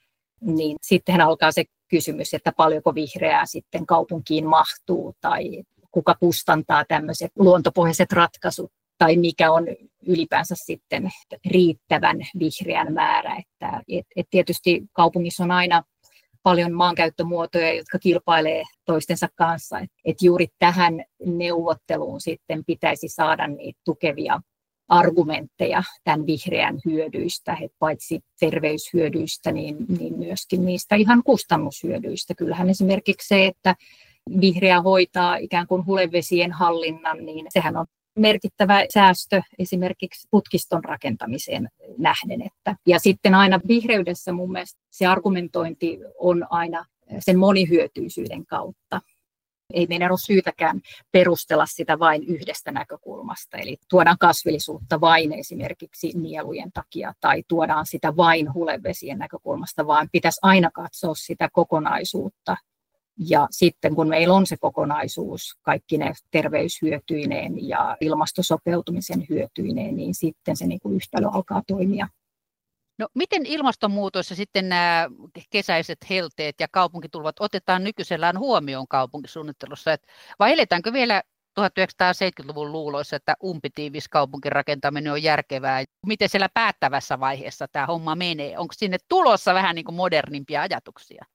S2: niin sitten alkaa se kysymys, että paljonko vihreää sitten kaupunkiin mahtuu tai kuka kustantaa tämmöiset luontopohjaiset ratkaisut tai mikä on ylipäänsä sitten riittävän vihreän määrä. Että, et, et tietysti kaupungissa on aina paljon maankäyttömuotoja, jotka kilpailee toistensa kanssa. Et, et juuri tähän neuvotteluun sitten pitäisi saada niitä tukevia argumentteja tämän vihreän hyödyistä, et paitsi terveyshyödyistä, niin, niin myöskin niistä ihan kustannushyödyistä. Kyllähän esimerkiksi se, että vihreä hoitaa ikään kuin hulevesien hallinnan, niin sehän on merkittävä säästö esimerkiksi putkiston rakentamiseen nähden. Että. Ja sitten aina vihreydessä mun mielestä se argumentointi on aina sen monihyötyisyyden kautta. Ei meidän ole syytäkään perustella sitä vain yhdestä näkökulmasta, eli tuodaan kasvillisuutta vain esimerkiksi nielujen takia tai tuodaan sitä vain hulevesien näkökulmasta, vaan pitäisi aina katsoa sitä kokonaisuutta. Ja sitten kun meillä on se kokonaisuus, kaikki ne terveyshyötyineen ja ilmastosopeutumisen hyötyineen, niin sitten se niin kuin yhtälö alkaa toimia.
S1: No, miten ilmastonmuutos ja sitten nämä kesäiset helteet ja kaupunkitulvat otetaan nykyisellään huomioon kaupunkisuunnittelussa? Et vai eletäänkö vielä tuhatyhdeksänsataaseitsemänkymmentäluvun luuloissa, että umpitiivis kaupunkirakentaminen on järkevää? Miten siellä päättävässä vaiheessa tämä homma menee? Onko sinne tulossa vähän niin kuin modernimpia ajatuksia?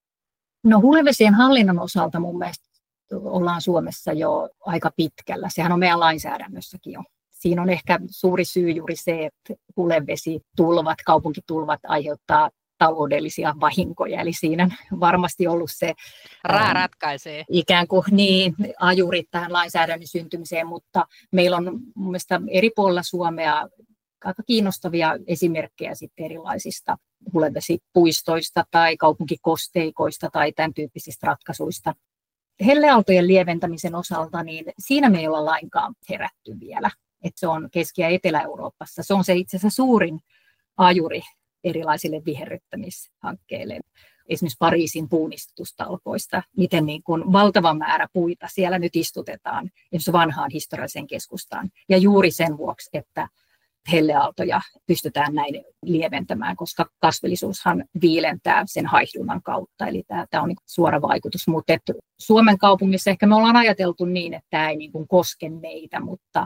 S2: No hulevesien hallinnon osalta mun mielestä ollaan Suomessa jo aika pitkällä. Sehän on meidän lainsäädännössäkin jo. Siinä on ehkä suuri syy juuri se, että hulevesitulvat, kaupunkitulvat aiheuttaa taloudellisia vahinkoja. Eli siinä on varmasti ollut se
S1: Raa ratkaisee.
S2: ikään kuin niin, ajuri tähän lainsäädännön syntymiseen, mutta meillä on mun mielestä eri puolilla Suomea aika kiinnostavia esimerkkejä sitten erilaisista hulevesipuistoista tai kaupunkikosteikoista tai tämän tyyppisistä ratkaisuista. Helleaaltojen lieventämisen osalta, niin siinä me ei olla lainkaan herätty vielä. Että se on Keski- ja Etelä-Euroopassa. Se on se itse asiassa suurin ajuri erilaisille viherryttämishankkeille. Esimerkiksi Pariisin puunistutustalkoista, miten niin kuin valtava määrä puita siellä nyt istutetaan esimerkiksi vanhaan historialliseen keskustaan. Ja juuri sen vuoksi, että helleaaltoja pystytään näin lieventämään, koska kasvillisuushan viilentää sen haihdunnan kautta. Eli tämä, tämä on niin suora vaikutus. Mutta Suomen kaupungissa ehkä me ollaan ajateltu niin, että tämä ei niin kuin koske meitä, mutta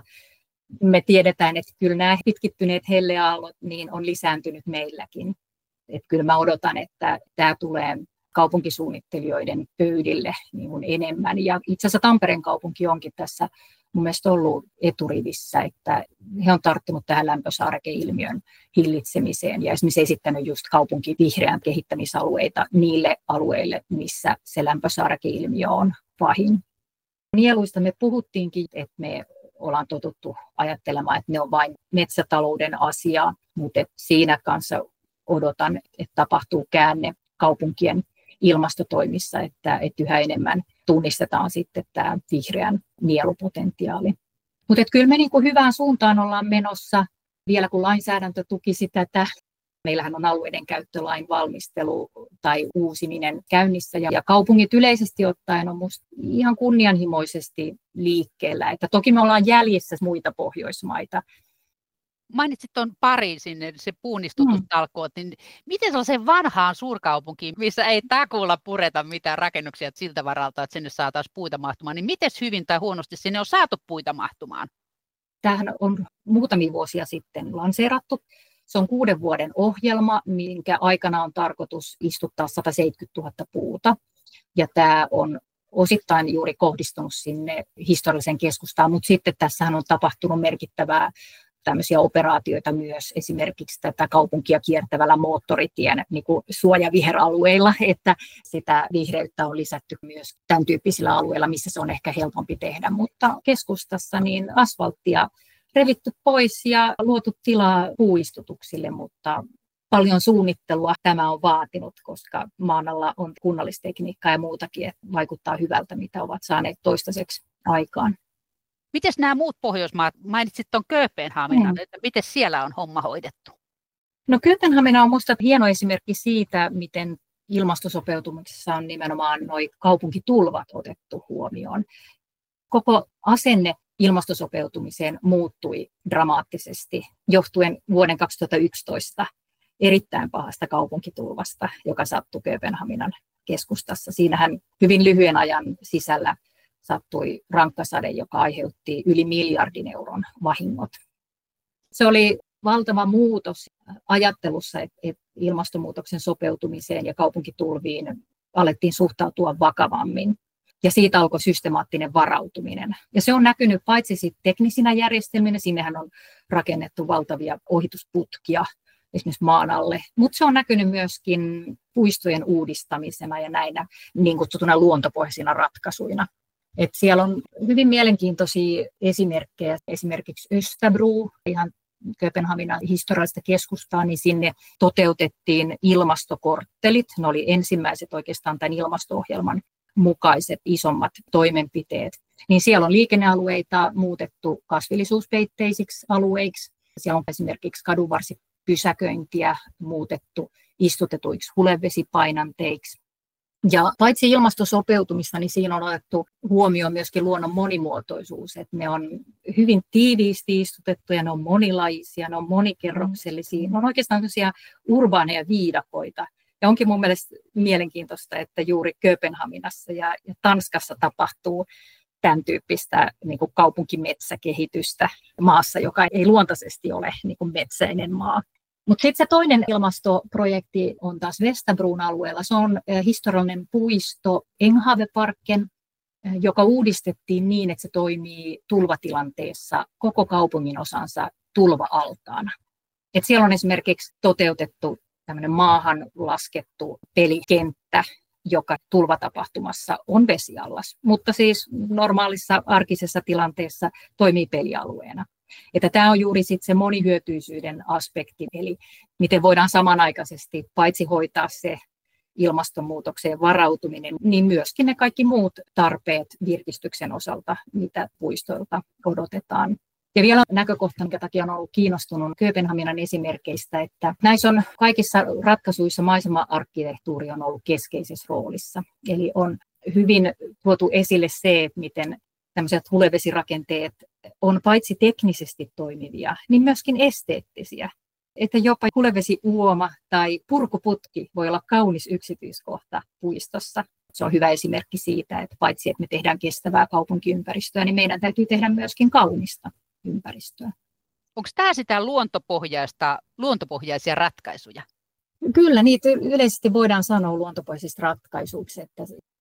S2: me tiedetään, että kyllä nämä pitkittyneet helleaallot niin on lisääntynyt meilläkin. Että kyllä mä odotan, että tämä tulee kaupunkisuunnittelijoiden pöydille niin kuin enemmän. Ja itse asiassa Tampereen kaupunki onkin tässä mun mielestä ollut eturivissä, että he on tarttunut tähän lämpösaarekeilmiön hillitsemiseen ja esimerkiksi esittänyt just kaupunki vihreän kehittämisalueita niille alueille, missä se lämpösaarekeilmiö on pahin. Nieluista me puhuttiinkin, että me ollaan totuttu ajattelemaan, että ne on vain metsätalouden asia, mutta siinä kanssa odotan, että tapahtuu käänne kaupunkien ilmastotoimissa, että, että yhä enemmän tunnistetaan sitten tämä vihreän nielupotentiaali. Mutta kyllä me niin kuin hyvään suuntaan ollaan menossa, vielä kun lainsäädäntö tukisi tätä. Meillähän on alueiden käyttölain valmistelu tai uusiminen käynnissä ja kaupungit yleisesti ottaen on musta ihan kunnianhimoisesti liikkeellä. Että toki me ollaan jäljessä muita Pohjoismaita.
S1: Mainitsit tuon Pariisin, se puunistutustalkoot, niin miten sellaiseen vanhaan suurkaupunkiin, missä ei takuulla pureta mitään rakennuksia siltä varalta, että sinne saataisiin puita mahtumaan, niin miten hyvin tai huonosti sinne on saatu puita mahtumaan?
S2: Tämähän on muutamia vuosia sitten lanseerattu. Se on kuuden vuoden ohjelma, minkä aikana on tarkoitus istuttaa sata seitsemänkymmentätuhatta puuta. Ja tämä on osittain juuri kohdistunut sinne historialliseen keskustaan, mutta sitten tässähän on tapahtunut merkittävää tämmöisiä operaatioita myös esimerkiksi tätä kaupunkia kiertävällä moottoritien niin kuin suojaviheralueilla, että sitä vihreyttä on lisätty myös tämän tyyppisillä alueilla, missä se on ehkä helpompi tehdä. Mutta keskustassa niin asfalttia revitty pois ja luotu tilaa puuistutuksille, mutta paljon suunnittelua tämä on vaatinut, koska maan alla on kunnallistekniikkaa ja muutakin, että vaikuttaa hyvältä, mitä ovat saaneet toistaiseksi aikaan.
S1: Miten nämä muut Pohjoismaat, mainitsit tuon Kööpenhaminan,
S2: mm.
S1: että miten siellä on homma hoidettu?
S2: No Kööpenhamina on minusta hieno esimerkki siitä, miten ilmastosopeutumisessa on nimenomaan nuo kaupunkitulvat otettu huomioon. Koko asenne ilmastosopeutumiseen muuttui dramaattisesti johtuen vuoden kaksituhattayksitoista erittäin pahasta kaupunkitulvasta, joka sattui Kööpenhaminan keskustassa. Siinähän hyvin lyhyen ajan sisällä sattui rankkasade, joka aiheutti yli miljardin euron vahingot. Se oli valtava muutos ajattelussa, että ilmastonmuutoksen sopeutumiseen ja kaupunkitulviin alettiin suhtautua vakavammin. Ja siitä alkoi systemaattinen varautuminen. Ja se on näkynyt paitsi sitten teknisinä järjestelminä, sinnehän on rakennettu valtavia ohitusputkia esimerkiksi maan alle, mutta se on näkynyt myöskin puistojen uudistamisena ja näinä niin kutsutuna luontopohjaisina ratkaisuina. Et siellä on hyvin mielenkiintoisia esimerkkejä, esimerkiksi Österbro, ihan Kööpenhaminan historiallista keskustaa, niin sinne toteutettiin ilmastokorttelit. Ne oli ensimmäiset oikeastaan tämän ilmasto-ohjelman mukaiset isommat toimenpiteet. Niin siellä on liikennealueita muutettu kasvillisuuspeitteisiksi alueiksi. Siellä on esimerkiksi kadunvarsipysäköintiä muutettu istutetuiksi hulevesipainanteiksi. Ja paitsi ilmastosopeutumista, niin siinä on otettu huomioon myöskin luonnon monimuotoisuus. Että ne on hyvin tiiviisti istutettuja, ne on monilaisia, ne on monikerroksellisia, ne on oikeastaan sellaisia urbaaneja viidakoita. Ja onkin mun mielestä mielenkiintoista, että juuri Kööpenhaminassa ja, ja Tanskassa tapahtuu tämän tyyppistä niin kuin kaupunkimetsäkehitystä maassa, joka ei luontaisesti ole niin kuin metsäinen maa. Mutta sitten se toinen ilmastoprojekti on taas Västerbron alueella. Se on historiallinen puisto Enghaveparken, joka uudistettiin niin, että se toimii tulvatilanteessa koko kaupungin osansa tulva-altaana. Et siellä on esimerkiksi toteutettu tämmöinen maahan laskettu pelikenttä, joka tulvatapahtumassa on vesiallas, mutta siis normaalissa arkisessa tilanteessa toimii pelialueena. Että tämä on juuri sit se monihyötyisyyden aspekti, eli miten voidaan samanaikaisesti paitsi hoitaa se ilmastonmuutokseen varautuminen, niin myöskin ne kaikki muut tarpeet virkistyksen osalta, mitä puistoilta odotetaan. Ja vielä näkökohta, minkä takia on ollut kiinnostunut Kööpenhaminan esimerkkeistä, että näissä on kaikissa ratkaisuissa maisema-arkkitehtuuri on ollut keskeisessä roolissa. Eli on hyvin tuotu esille se, että miten tämmöiset hulevesirakenteet on paitsi teknisesti toimivia, niin myöskin esteettisiä. Että jopa hulevesiuoma tai purkuputki voi olla kaunis yksityiskohta puistossa. Se on hyvä esimerkki siitä, että paitsi että me tehdään kestävää kaupunkiympäristöä, niin meidän täytyy tehdä myöskin kaunista ympäristöä.
S1: Onko tämä sitä luontopohjaista, luontopohjaisia ratkaisuja?
S2: Kyllä, niitä yleisesti voidaan sanoa luontopohjaisista ratkaisuiksi, että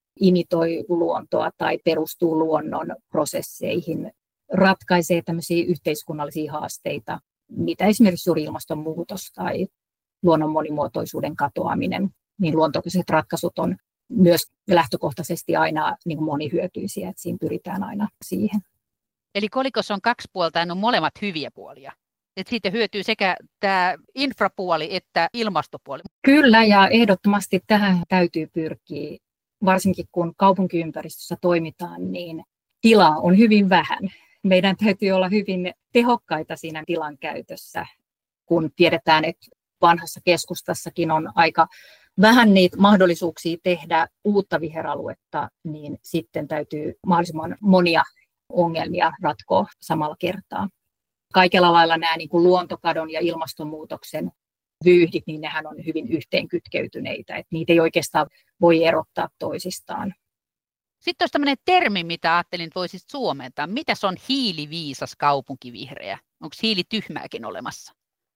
S2: imitoi luontoa tai perustuu luonnon prosesseihin, ratkaisee tämmöisiä yhteiskunnallisia haasteita, mitä esimerkiksi juuri ilmastonmuutos tai luonnon monimuotoisuuden katoaminen, niin luontopaiset ratkaisut on myös lähtökohtaisesti aina niin kuin monihyötyisiä, että siinä pyritään aina siihen.
S1: Eli kolikossa on kaksi puolta ja ne on molemmat hyviä puolia. Että siitä hyötyy sekä tämä infrapuoli että ilmastopuoli.
S2: Kyllä, ja ehdottomasti tähän täytyy pyrkiä, varsinkin kun kaupunkiympäristössä toimitaan, niin tilaa on hyvin vähän. Meidän täytyy olla hyvin tehokkaita siinä tilan käytössä, kun tiedetään, että vanhassa keskustassakin on aika vähän niitä mahdollisuuksia tehdä uutta viheraluetta, niin sitten täytyy mahdollisimman monia ongelmia ratkoa samalla kertaa. Kaikella lailla nämä niin kuin luontokadon ja ilmastonmuutoksen vyyhdit, niin nehän on hyvin yhteenkytkeytyneitä, että niitä ei oikeastaan voi erottaa toisistaan.
S1: Sitten olisi tämmöinen termi, mitä ajattelin, että voisit suomentaa. Mitäs on hiiliviisas kaupunkivihreä? Onko hiilityhmääkin olemassa?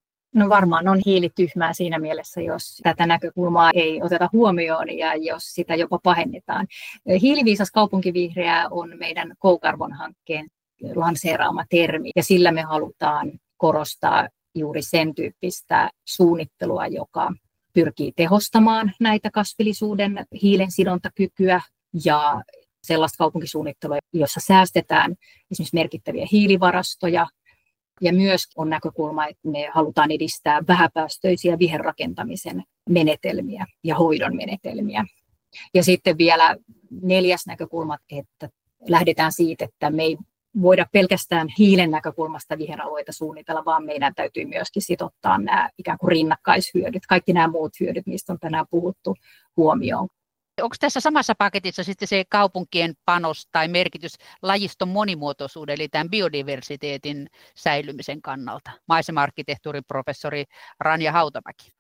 S2: No varmaan on hiilityhmää siinä mielessä, jos tätä näkökulmaa ei oteta huomioon ja jos sitä jopa pahennetaan. Hiiliviisas kaupunkivihreä on meidän Go-Carbon-hankkeen lanseeraama termi ja sillä me halutaan korostaa juuri sen tyyppistä suunnittelua, joka pyrkii tehostamaan näitä kasvillisuuden hiilensidontakykyä ja sellaista kaupunkisuunnittelua, jossa säästetään esimerkiksi merkittäviä hiilivarastoja. Ja myös on näkökulma, että me halutaan edistää vähäpäästöisiä viherrakentamisen menetelmiä ja hoidon menetelmiä. Ja sitten vielä neljäs näkökulma, että lähdetään siitä, että me ei voida pelkästään hiilen näkökulmasta viheralueita suunnitella, vaan meidän täytyy myöskin sitottaa nämä ikään kuin rinnakkaishyödyt, kaikki nämä muut hyödyt, mistä on tänään puhuttu, huomioon.
S1: Onko tässä samassa paketissa sitten se kaupunkien panos tai merkitys lajiston monimuotoisuuden, eli tämän biodiversiteetin säilymisen kannalta? Maisema-arkkitehtuurin professori Ranja Hautamäki.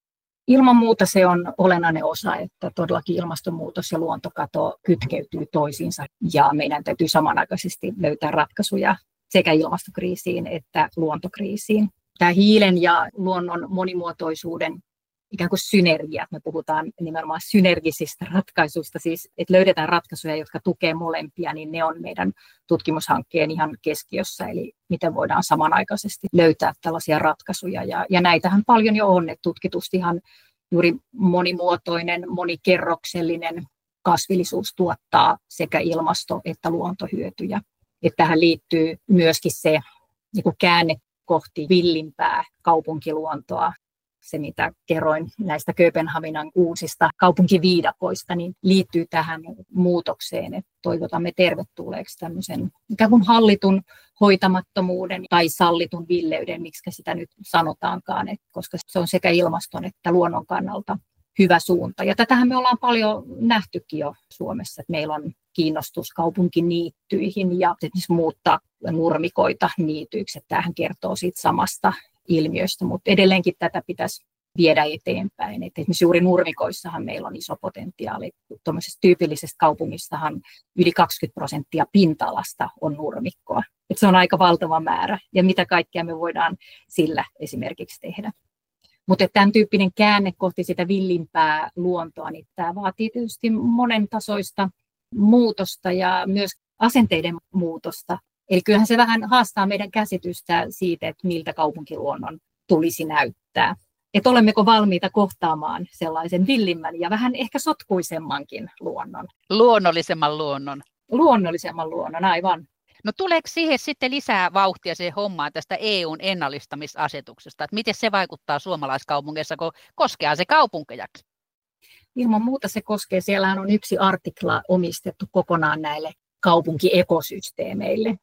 S2: Ilman muuta se on olennainen osa, että todellakin ilmastonmuutos ja luontokato kytkeytyy toisiinsa ja meidän täytyy samanaikaisesti löytää ratkaisuja sekä ilmastokriisiin että luontokriisiin. Tämä hiilen ja luonnon monimuotoisuuden ikään kuin synergiat. Me puhutaan nimenomaan synergisistä ratkaisuista, siis että löydetään ratkaisuja, jotka tukevat molempia, niin ne on meidän tutkimushankkeen ihan keskiössä, eli miten voidaan samanaikaisesti löytää tällaisia ratkaisuja. Ja, ja näitähän paljon jo on, että tutkitusti ihan juuri monimuotoinen, monikerroksellinen kasvillisuus tuottaa sekä ilmasto- että luontohyötyjä. Että tähän liittyy myöskin se niin kuin käänne kohti villimpää kaupunkiluontoa. Se, mitä kerroin näistä Kööpenhaminan uusista kaupunkiviidakoista, niin liittyy tähän muutokseen, että toivotamme tervetulleeksi tämmöisen ikään kuin hallitun hoitamattomuuden tai sallitun villeyden, miksi sitä nyt sanotaankaan, että koska se on sekä ilmaston että luonnon kannalta hyvä suunta. Ja tätähän me ollaan paljon nähtykin jo Suomessa, että meillä on kiinnostus kaupunkiniittyihin ja esimerkiksi muuttaa nurmikoita niityiksi, että tämähän kertoo siitä samasta ilmiöistä, mutta edelleenkin tätä pitäisi viedä eteenpäin. Et esimerkiksi juuri nurmikoissahan meillä on iso potentiaali. Tuollaisesta tyypillisestä kaupungistahan yli kaksikymmentä prosenttia pinta-alasta on nurmikkoa. Et se on aika valtava määrä ja mitä kaikkea me voidaan sillä esimerkiksi tehdä. Mutta tämän tyyppinen käänne kohti sitä villimpää luontoa, niin tämä vaatii tietysti monen tasoista muutosta ja myös asenteiden muutosta. Eli kyllähän se vähän haastaa meidän käsitystä siitä, että miltä kaupunkiluonnon tulisi näyttää. Että olemmeko valmiita kohtaamaan sellaisen villimmän ja vähän ehkä sotkuisemmankin luonnon.
S1: Luonnollisemman luonnon.
S2: Luonnollisemman luonnon, aivan.
S1: No tuleeko siihen sitten lisää vauhtia siihen hommaan tästä E U:n ennallistamisasetuksesta? Että miten se vaikuttaa suomalaiskaupungeissa, kun koskeehan se kaupunkejaksi?
S2: Ilman muuta se koskee. Siellähän on yksi artikla omistettu kokonaan näille kaupunkiekosysteemeille.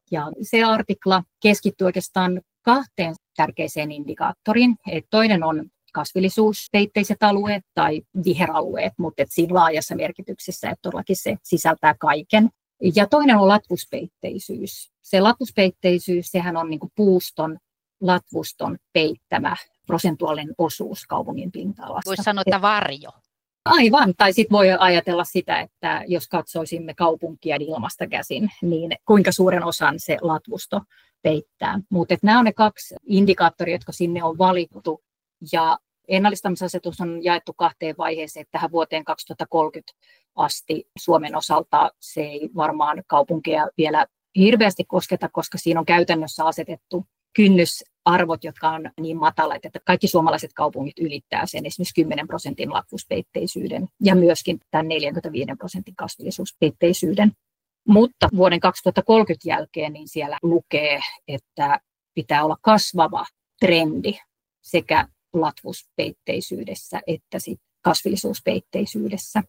S2: Ja se artikla keskittyy oikeastaan kahteen tärkeiseen indikaattoriin. Et toinen on kasvillisuuspeitteiset alueet tai viheralueet, mutta et siinä laajassa merkityksessä, että todellakin se sisältää kaiken. Ja toinen on latvuspeitteisyys. Se latvuspeitteisyys, sehän on niin kuin puuston, latvuston peittämä prosentuaalinen osuus kaupungin pinta-alasta.
S1: Voisi sanoa, että varjo.
S2: Aivan, tai sitten voi ajatella sitä, että jos katsoisimme kaupunkia ilmasta käsin, niin kuinka suuren osan se latvusto peittää. Mutta nämä on ne kaksi indikaattoria, jotka sinne on valittu, ja ennallistamisasetus on jaettu kahteen vaiheeseen, että tähän vuoteen kaksituhattakolmekymmentä asti Suomen osalta se ei varmaan kaupunkeja vielä hirveästi kosketa, koska siinä on käytännössä asetettu kynnysarvot, jotka on niin matalat, että kaikki suomalaiset kaupungit ylittää sen esimerkiksi kymmenen prosentin latvuspeitteisyuden ja myöskin tämän neljäkymmentäviisi prosentin kasvillisuuspeitteisyyden. Mutta vuoden kaksituhattakolmekymmentä jälkeen niin siellä lukee, että pitää olla kasvava trendi sekä latvuspeitteisyydessä että sit kasvillisuuspeitteisyydessä.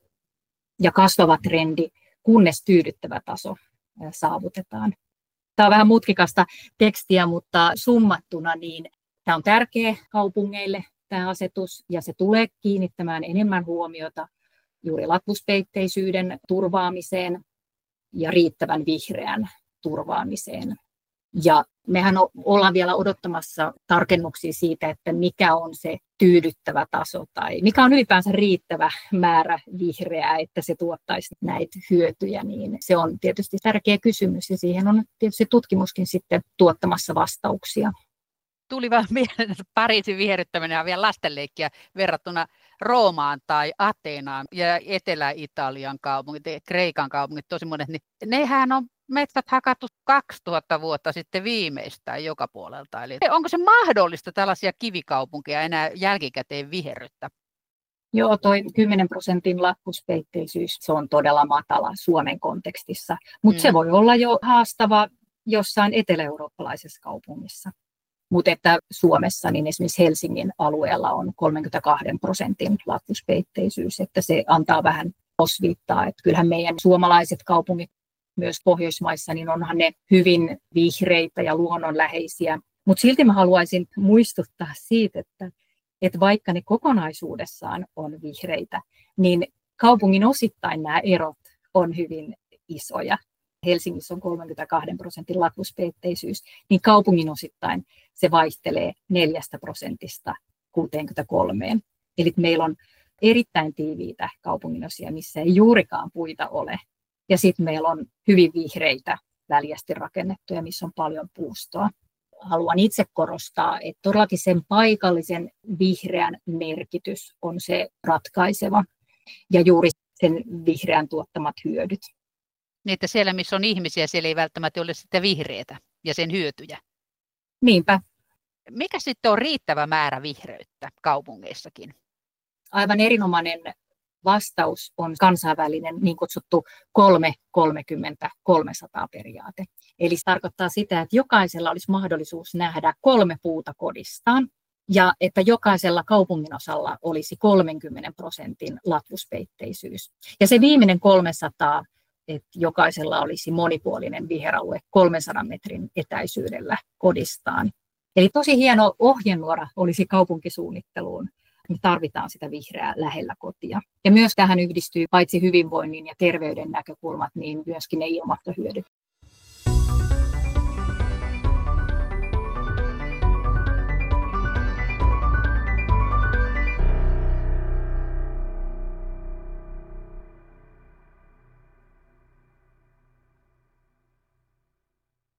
S2: Ja kasvava trendi, kunnes tyydyttävä taso saavutetaan. Tämä on vähän mutkikasta tekstiä, mutta summattuna niin tämä on tärkeä kaupungeille tämä asetus ja se tulee kiinnittämään enemmän huomiota juuri latvuspeitteisyyden turvaamiseen ja riittävän vihreän turvaamiseen. Ja mehän ollaan vielä odottamassa tarkennuksia siitä, että mikä on se tyydyttävä taso tai mikä on ylipäänsä riittävä määrä vihreää, että se tuottaisi näitä hyötyjä. Niin se on tietysti tärkeä kysymys ja siihen on tietysti tutkimuskin sitten tuottamassa vastauksia.
S1: Tuli vaan mieleen, että Pariisin viherryttäminen on vielä lastenleikkiä verrattuna Roomaan tai Ateenaan ja Etelä-Italian kaupungit, Kreikan kaupungit, tosi monet, niin nehän on metsät hakattu kaksituhatta vuotta sitten viimeistään joka puolelta. Eli onko se mahdollista tällaisia kivikaupunkeja enää jälkikäteen viherryttää?
S2: Joo, toi kymmenen prosentin latvuspeitteisyys, se on todella matala Suomen kontekstissa, mutta mm. se voi olla jo haastava jossain etelä-eurooppalaisessa kaupungissa. Mutta että Suomessa, niin esimerkiksi Helsingin alueella on kolmekymmentäkaksi prosentin latvuspeitteisyys, että se antaa vähän osviittaa, että kyllähän meidän suomalaiset kaupungit myös Pohjoismaissa, niin onhan ne hyvin vihreitä ja luonnonläheisiä. Mutta silti mä haluaisin muistuttaa siitä, että, että vaikka ne kokonaisuudessaan on vihreitä, niin kaupungin osittain nämä erot on hyvin isoja. Helsingissä on kolmekymmentäkaksi prosentin latvuspeitteisyys, niin kaupungin osittain se vaihtelee neljästä prosentista kuuteenkymmeneenkolmeen. Eli meillä on erittäin tiiviitä kaupunginosia, missä ei juurikaan puita ole. Ja sitten meillä on hyvin vihreitä, väljästi rakennettuja, missä on paljon puustoa. Haluan itse korostaa, että todellakin sen paikallisen vihreän merkitys on se ratkaiseva ja juuri sen vihreän tuottamat hyödyt.
S1: Niin, että siellä, missä on ihmisiä, siellä ei välttämättä ole sitä vihreätä ja sen hyötyjä.
S2: Niinpä.
S1: Mikä sitten on riittävä määrä vihreyttä kaupungeissakin?
S2: Aivan erinomainen vastaus on kansainvälinen niin kutsuttu kolme kolmekymmentä kolmesataa periaate. Eli se tarkoittaa sitä, että jokaisella olisi mahdollisuus nähdä kolme puuta kodistaan ja että jokaisella kaupunginosalla olisi kolmenkymmenen prosentin latvuspeitteisyys. Ja se viimeinen kolmesataa, että jokaisella olisi monipuolinen viheralue kolmensadan metrin etäisyydellä kodistaan. Eli tosi hieno ohjenuora olisi kaupunkisuunnitteluun. Me tarvitaan sitä vihreää lähellä kotia. Ja myös tähän yhdistyy paitsi hyvinvoinnin ja terveyden näkökulmat, niin myöskin ne ilmastohyödyt.